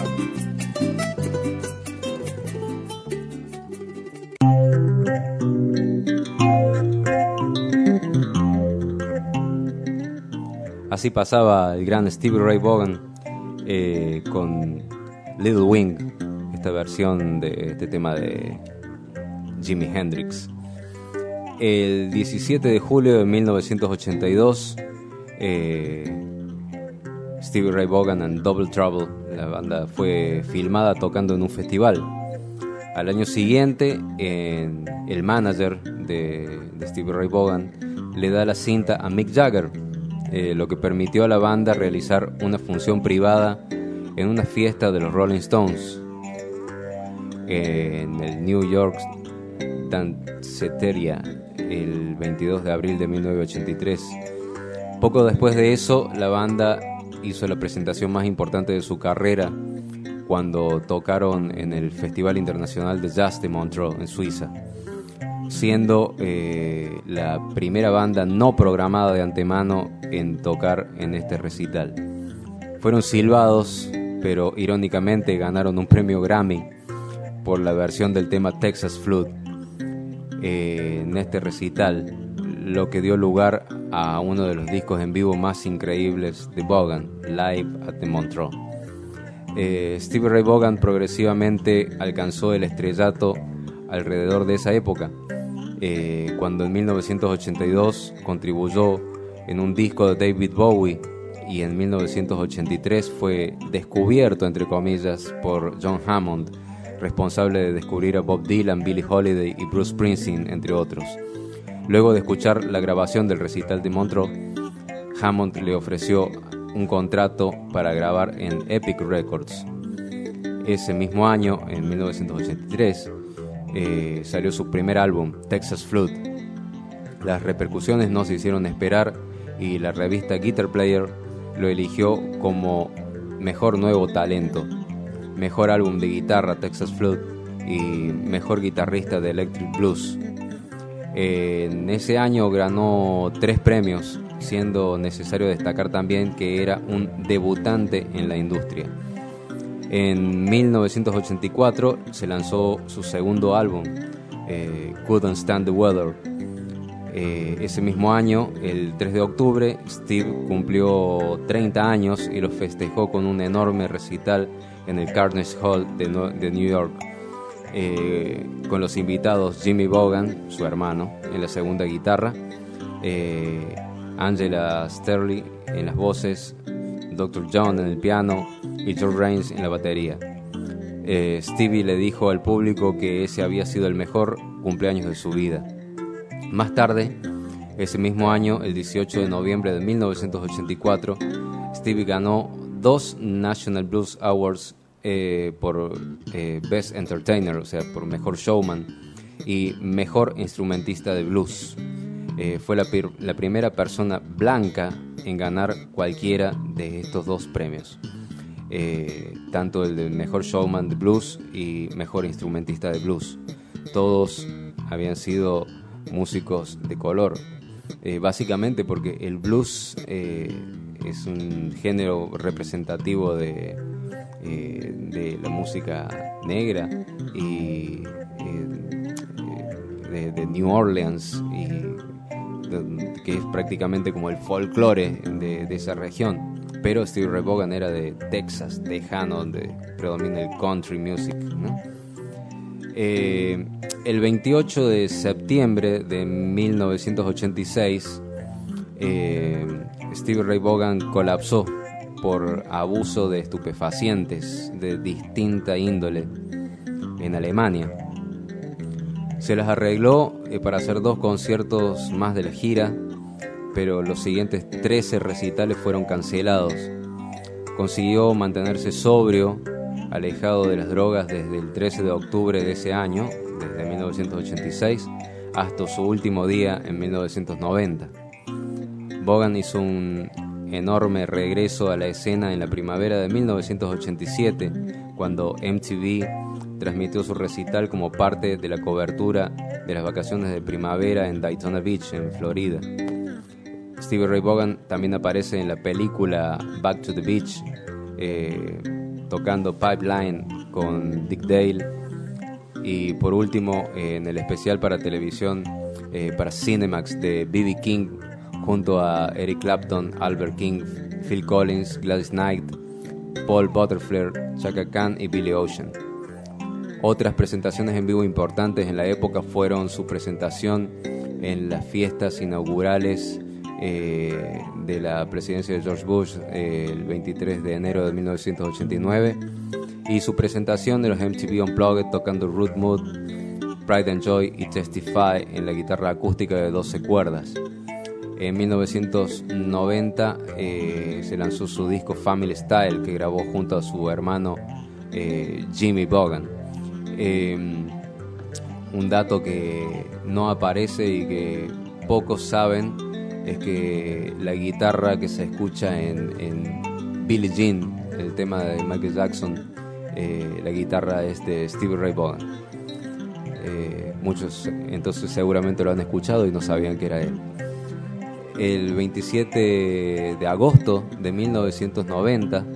Así pasaba el gran Stevie Ray Vaughan eh, con Little Wing, esta versión de este tema de Jimi Hendrix. El diecisiete de julio de mil novecientos ochenta y dos, eh, Stevie Ray Vaughan and Double Trouble, la banda, fue filmada tocando en un festival. Al año siguiente, en, el manager de, de Stevie Ray Vaughan le da la cinta a Mick Jagger, eh, lo que permitió a la banda realizar una función privada en una fiesta de los Rolling Stones en el New York Danceteria el veintidós de abril de mil novecientos ochenta y tres. Poco después de eso, la banda hizo la presentación más importante de su carrera cuando tocaron en el Festival Internacional de Jazz de Montreux, en Suiza, siendo eh, la primera banda no programada de antemano en tocar en este recital. Fueron silbados, pero irónicamente ganaron un premio Grammy por la versión del tema Texas Flood eh, en este recital, lo que dio lugar a uno de los discos en vivo más increíbles de Vaughan, Live at the Montreux. Eh, Stevie Ray Vaughan progresivamente alcanzó el estrellato alrededor de esa época, eh, cuando en mil novecientos ochenta y dos contribuyó en un disco de David Bowie, y en mil novecientos ochenta y tres fue descubierto, entre comillas, por John Hammond, responsable de descubrir a Bob Dylan, Billie Holiday y Bruce Springsteen, entre otros. Luego de escuchar la grabación del recital de Montreux, Hammond le ofreció un contrato para grabar en Epic Records. Ese mismo año, en mil novecientos ochenta y tres, eh, salió su primer álbum, Texas Flood. Las repercusiones no se hicieron esperar y la revista Guitar Player lo eligió como mejor nuevo talento, mejor álbum de guitarra, Texas Flood, y mejor guitarrista de Electric Blues. En ese año ganó tres premios, siendo necesario destacar también que era un debutante en la industria. En mil novecientos ochenta y cuatro se lanzó su segundo álbum, eh, Couldn't Stand the Weather. Eh, ese mismo año, el tres de octubre, Steve cumplió treinta años y lo festejó con un enorme recital en el Carnegie Hall de, no- de New York, eh, con los invitados Jimmy Vaughan, su hermano, en la segunda guitarra, eh, Angela Sterling en las voces, doctor John en el piano y George Rains en la batería. Eh, Stevie le dijo al público que ese había sido el mejor cumpleaños de su vida. Más tarde, ese mismo año, el dieciocho de noviembre de mil novecientos ochenta y cuatro, Stevie ganó dos National Blues Awards eh, por eh, Best Entertainer, o sea, por Mejor Showman y Mejor Instrumentista de Blues. Eh, fue la, pir- la primera persona blanca en ganar cualquiera de estos dos premios, eh, tanto el de Mejor Showman de Blues y Mejor Instrumentista de Blues. Todos habían sido músicos de color, eh, básicamente porque el blues eh, es un género representativo de, eh, de la música negra y eh, de, de New Orleans, y de, que es prácticamente como el folclore de, de esa región. Pero Stevie Ray Vaughan era de Texas, tejano, donde predomina el country music, ¿no? Eh, el veintiocho de septiembre de mil novecientos ochenta y seis, eh, Stevie Ray Vaughan colapsó por abuso de estupefacientes de distinta índole en Alemania. Se las arregló eh, para hacer dos conciertos más de la gira, pero los siguientes trece recitales fueron cancelados. Consiguió mantenerse sobrio, alejado de las drogas desde el trece de octubre de ese año, desde mil novecientos ochenta y seis, hasta su último día en mil novecientos noventa. Vaughan hizo un enorme regreso a la escena en la primavera de mil novecientos ochenta y siete, cuando M T V transmitió su recital como parte de la cobertura de las vacaciones de primavera en Daytona Beach, en Florida. Stevie Ray Vaughan también aparece en la película Back to the Beach, eh, tocando Pipeline con Dick Dale. Y por último, eh, en el especial para televisión, eh, para Cinemax de B B King, junto a Eric Clapton, Albert King, Phil Collins, Gladys Knight, Paul Butterfield, Chaka Khan y Billy Ocean. Otras presentaciones en vivo importantes en la época fueron su presentación en las fiestas inaugurales eh, de la presidencia de George Bush eh, el veintitrés de enero de mil novecientos ochenta y nueve, y su presentación de los M T V Unplugged tocando Rude Mood, Pride and Joy y Testify en la guitarra acústica de doce cuerdas. En mil novecientos noventa eh, se lanzó su disco Family Style, que grabó junto a su hermano eh, Jimmy Vaughan. Eh, un dato que no aparece y que pocos saben es que la guitarra que se escucha en, en Billie Jean, el tema de Michael Jackson, eh, la guitarra es de Stevie Ray Vaughan. Eh, muchos entonces seguramente lo han escuchado y no sabían que era él. El veintisiete de agosto de mil novecientos noventa,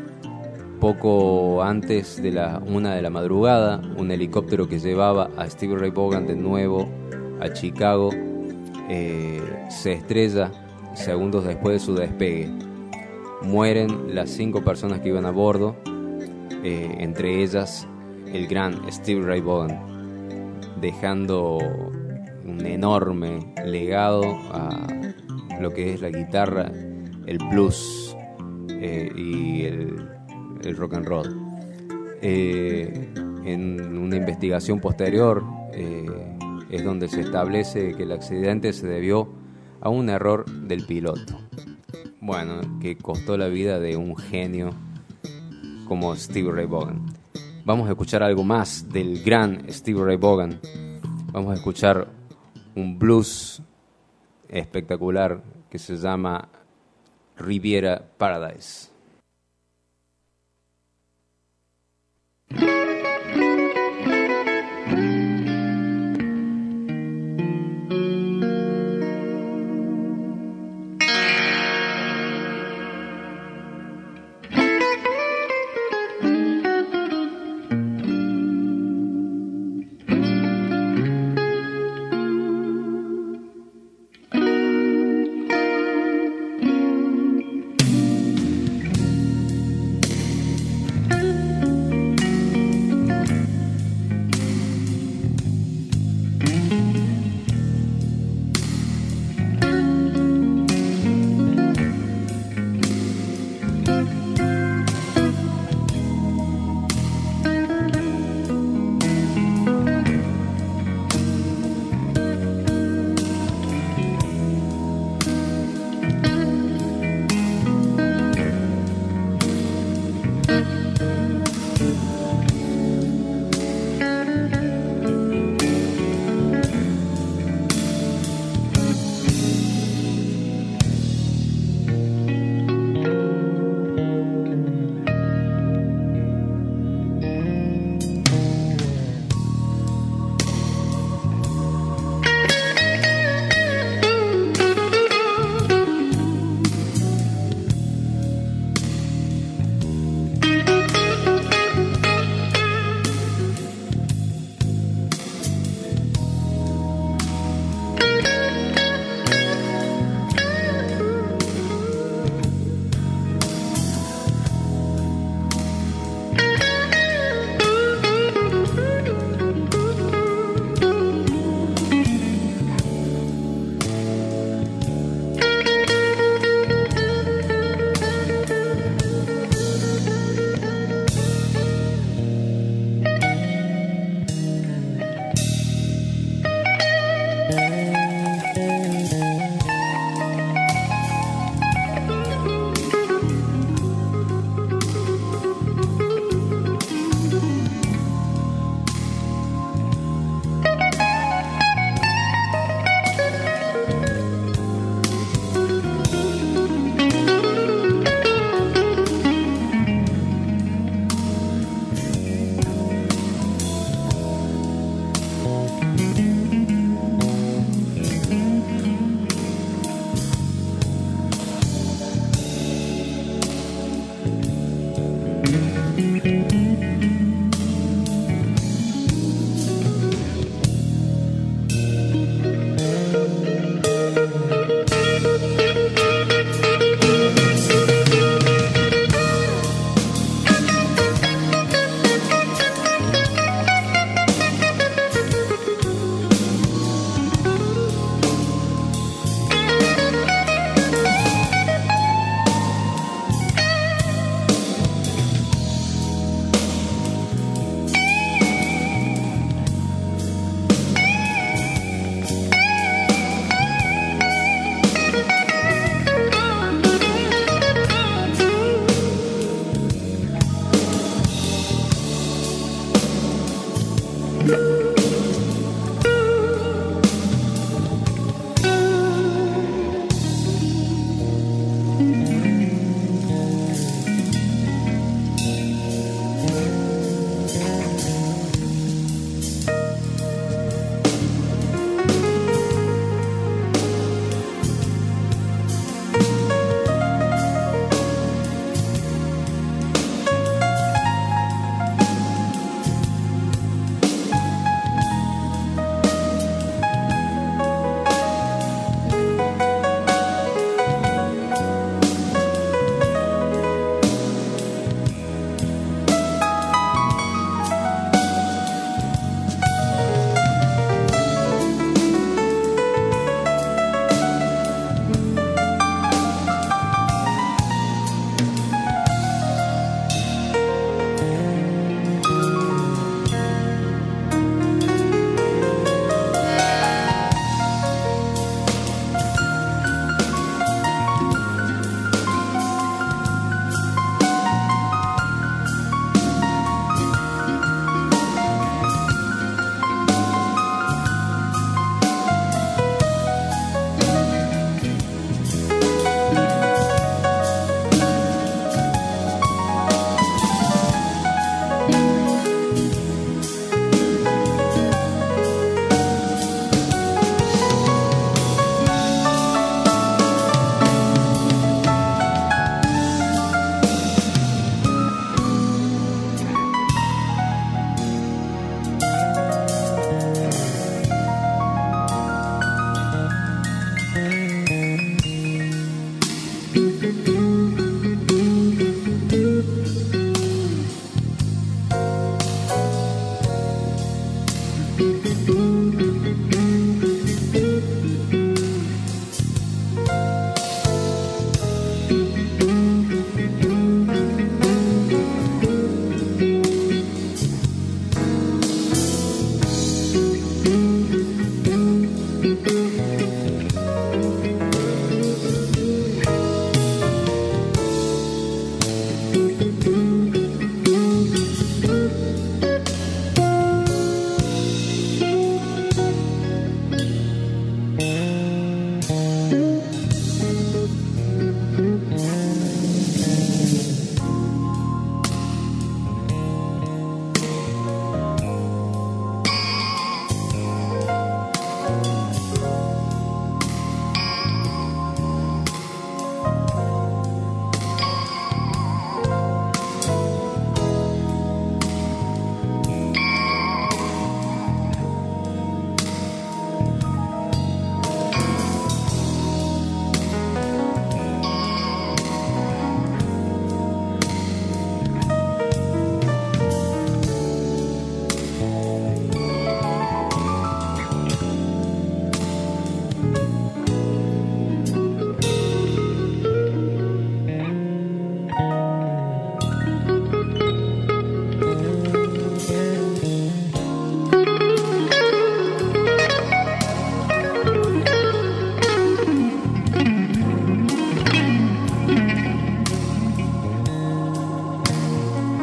poco antes de la una de la madrugada, un helicóptero que llevaba a Stevie Ray Vaughan de nuevo a Chicago eh, se estrella segundos después de su despegue. Mueren las cinco personas que iban a bordo, eh, entre ellas el gran Stevie Ray Vaughan, dejando un enorme legado a lo que es la guitarra, el blues eh, y el, el rock and roll. Eh, en una investigación posterior eh, es donde se establece que el accidente se debió a un error del piloto. Bueno, que costó la vida de un genio como Stevie Ray Vaughan. Vamos a escuchar algo más del gran Stevie Ray Vaughan. Vamos a escuchar un blues espectacular que se llama Riviera Paradise.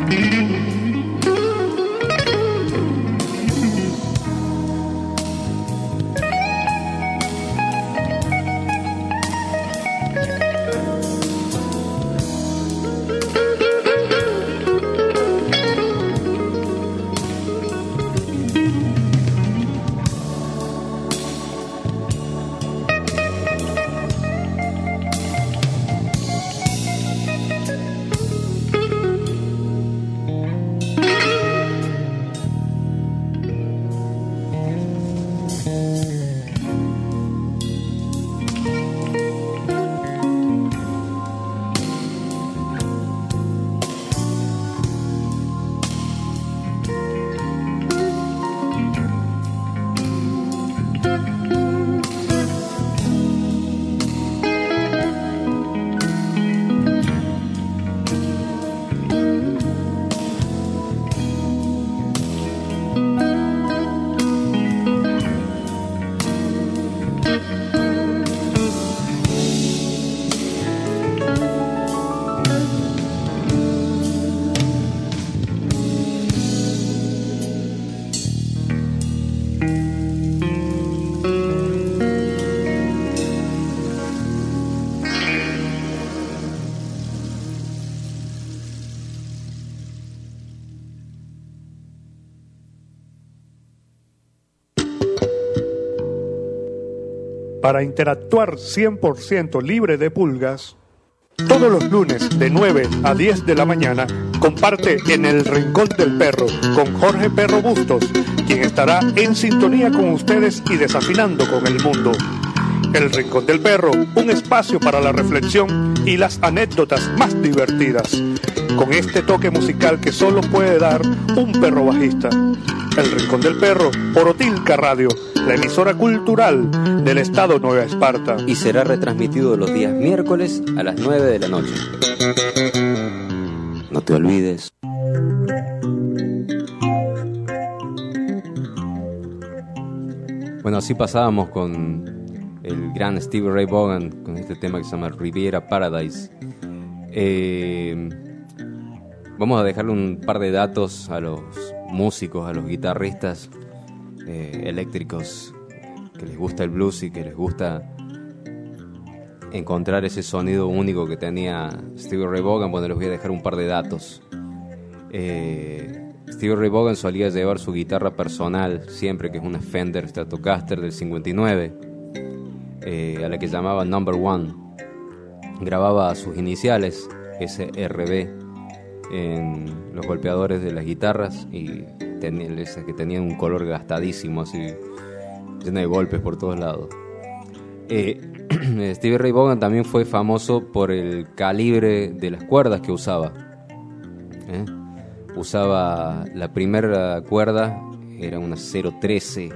Para interactuar cien por ciento libre de pulgas, todos los lunes de nueve a diez de la mañana comparte en El Rincón del Perro con Jorge Perro Bustos, quien estará en sintonía con ustedes y desafinando con el mundo. El Rincón del Perro, un espacio para la reflexión y las anécdotas más divertidas, con este toque musical que solo puede dar un perro bajista. El Rincón del Perro, por Otilca Radio, la emisora cultural del estado Nueva Esparta. Y será retransmitido los días miércoles a las nueve de la noche. No te olvides. Bueno, así pasábamos con el gran Stevie Ray Vaughan con este tema que se llama Riviera Paradise. Eh, vamos a dejarle un par de datos a los músicos, a los guitarristas eh, eléctricos que les gusta el blues y que les gusta encontrar ese sonido único que tenía Stevie Ray Vaughan. Bueno, les voy a dejar un par de datos. Eh, Stevie Ray Vaughan solía llevar su guitarra personal siempre, que es una Fender Stratocaster del cincuenta y nueve, eh, a la que llamaba Number One. Grababa sus iniciales, S R B, en los golpeadores de las guitarras y tenía, esas que tenían un color gastadísimo, así lleno de golpes por todos lados. Eh, Stevie Ray Vaughan también fue famoso por el calibre de las cuerdas que usaba. ¿Eh? Usaba la primera cuerda, era una cero trece,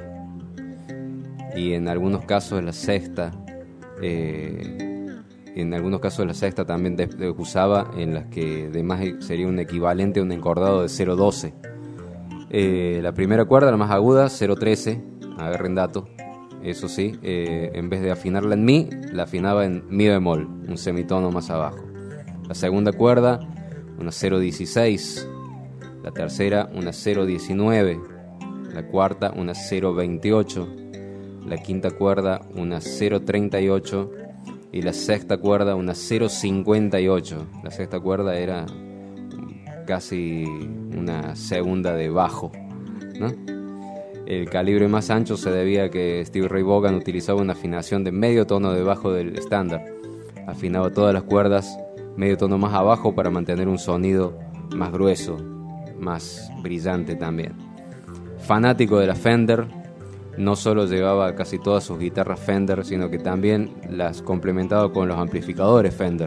y en algunos casos la sexta, eh, en algunos casos la sexta también de, de, usaba en las que además sería un equivalente a un encordado de cero doce. Eh, la primera cuerda, la más aguda, cero trece, agarren dato. Eso sí, eh, en vez de afinarla en mi, la afinaba en mi bemol, un semitono más abajo. La segunda cuerda, una cero dieciséis. La tercera, una cero diecinueve. La cuarta, una cero veintiocho. La quinta cuerda, una cero treinta y ocho. Y la sexta cuerda, una cero cincuenta y ocho. La sexta cuerda era casi una segunda de bajo, ¿no? El calibre más ancho se debía a que Stevie Ray Vaughan utilizaba una afinación de medio tono debajo del estándar. Afinaba todas las cuerdas medio tono más abajo para mantener un sonido más grueso, más brillante también. Fanático de la Fender, no solo llevaba casi todas sus guitarras Fender, sino que también las complementaba con los amplificadores Fender.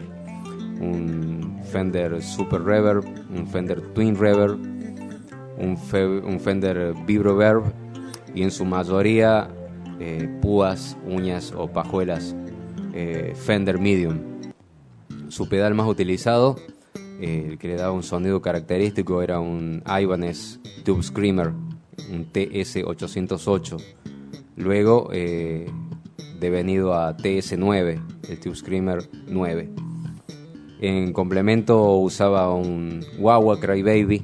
Un Fender Super Reverb, un Fender Twin Reverb, un, Fe- un Fender Vibroverb, y en su mayoría eh, púas, uñas o pajuelas eh, Fender Medium. Su pedal más utilizado, eh, el que le daba un sonido característico, era un Ibanez Tube Screamer, un T S ochocientos ocho, luego eh, devenido a T S nueve, el Tube Screamer nueve. En complemento usaba un Wah-Wah Cry Baby,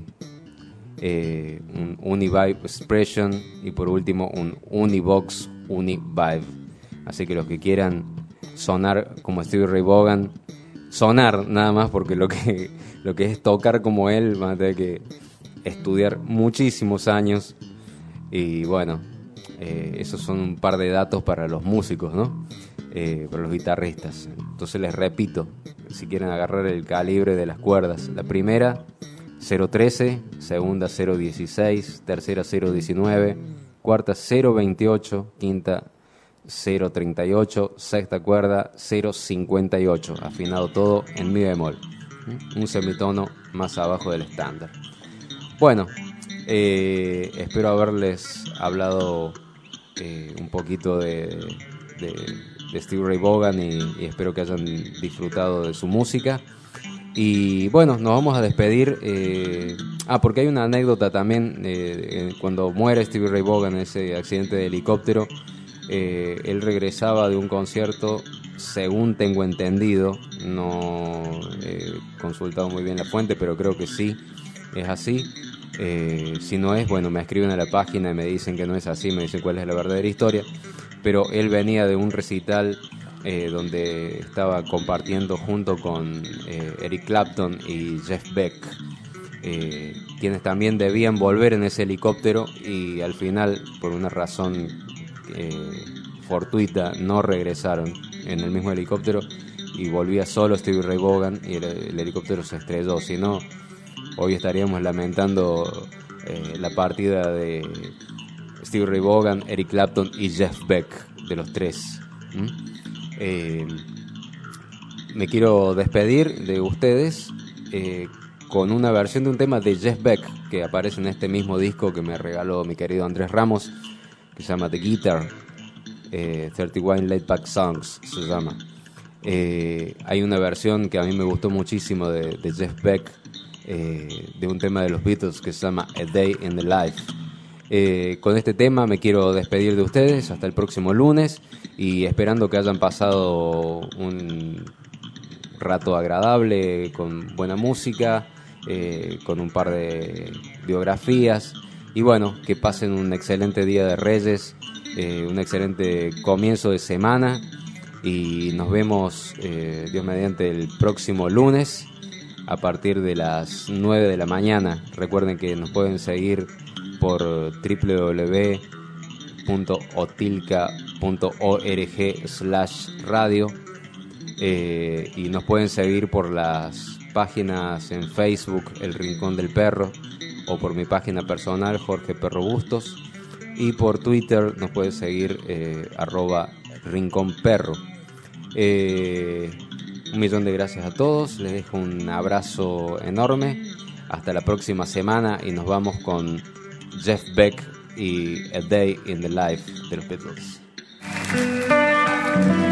eh, un Univibe Expression y por último un Univox Univibe. Así que los que quieran sonar como Stevie Ray Vaughan, sonar nada más, porque lo que, lo que es tocar como él van a tener que estudiar muchísimos años. Y bueno, eh, esos son un par de datos para los músicos, ¿no? Eh, para los guitarristas. Entonces les repito, si quieren agarrar el calibre de las cuerdas: la primera cero trece, segunda cero dieciséis, tercera cero diecinueve, cuarta cero veintiocho, quinta cero treinta y ocho, sexta cuerda cero cincuenta y ocho, afinado todo en mi bemol, un semitono más abajo del estándar. Bueno, eh, espero haberles hablado eh, un poquito de, de, de Stevie Ray Vaughan y, y espero que hayan disfrutado de su música. Y bueno, nos vamos a despedir. Eh, ah, porque hay una anécdota también. Eh, cuando muere Stevie Ray Vaughan en ese accidente de helicóptero, eh, él regresaba de un concierto, según tengo entendido. No he consultado muy bien la fuente, pero creo que sí, es así. Eh, si no es, bueno, me escriben a la página y me dicen que no es así, me dicen cuál es la verdadera historia. Pero él venía de un recital Eh, donde estaba compartiendo junto con eh, Eric Clapton y Jeff Beck, eh, quienes también debían volver en ese helicóptero y al final, por una razón eh, fortuita, no regresaron en el mismo helicóptero y volvía solo Stevie Ray Vaughan y el, el helicóptero se estrelló. Si no, hoy estaríamos lamentando eh, la partida de Stevie Ray Vaughan, Eric Clapton y Jeff Beck, de los tres. ¿Mm? Eh, me quiero despedir de ustedes eh, con una versión de un tema de Jeff Beck que aparece en este mismo disco que me regaló mi querido Andrés Ramos, que se llama The Guitar, eh, treinta y uno Laid Back Songs se llama. Eh, hay una versión que a mí me gustó muchísimo de, de Jeff Beck, eh, de un tema de los Beatles que se llama A Day in the Life. Eh, con este tema me quiero despedir de ustedes hasta el próximo lunes y esperando que hayan pasado un rato agradable con buena música, eh, con un par de biografías y bueno, que pasen un excelente día de Reyes, eh, un excelente comienzo de semana y nos vemos, eh, Dios mediante, el próximo lunes a partir de las nueve de la mañana. Recuerden que nos pueden seguir por doble u doble u doble u punto otilca punto org slash radio eh, y nos pueden seguir por las páginas en Facebook El Rincón del Perro o por mi página personal Jorge Perro Bustos y por Twitter nos pueden seguir eh, arroba Rincón Perro. Eh, un millón de gracias a todos, les dejo un abrazo enorme, hasta la próxima semana y nos vamos con Jeff Beck y A Day in the Life de los Beatles.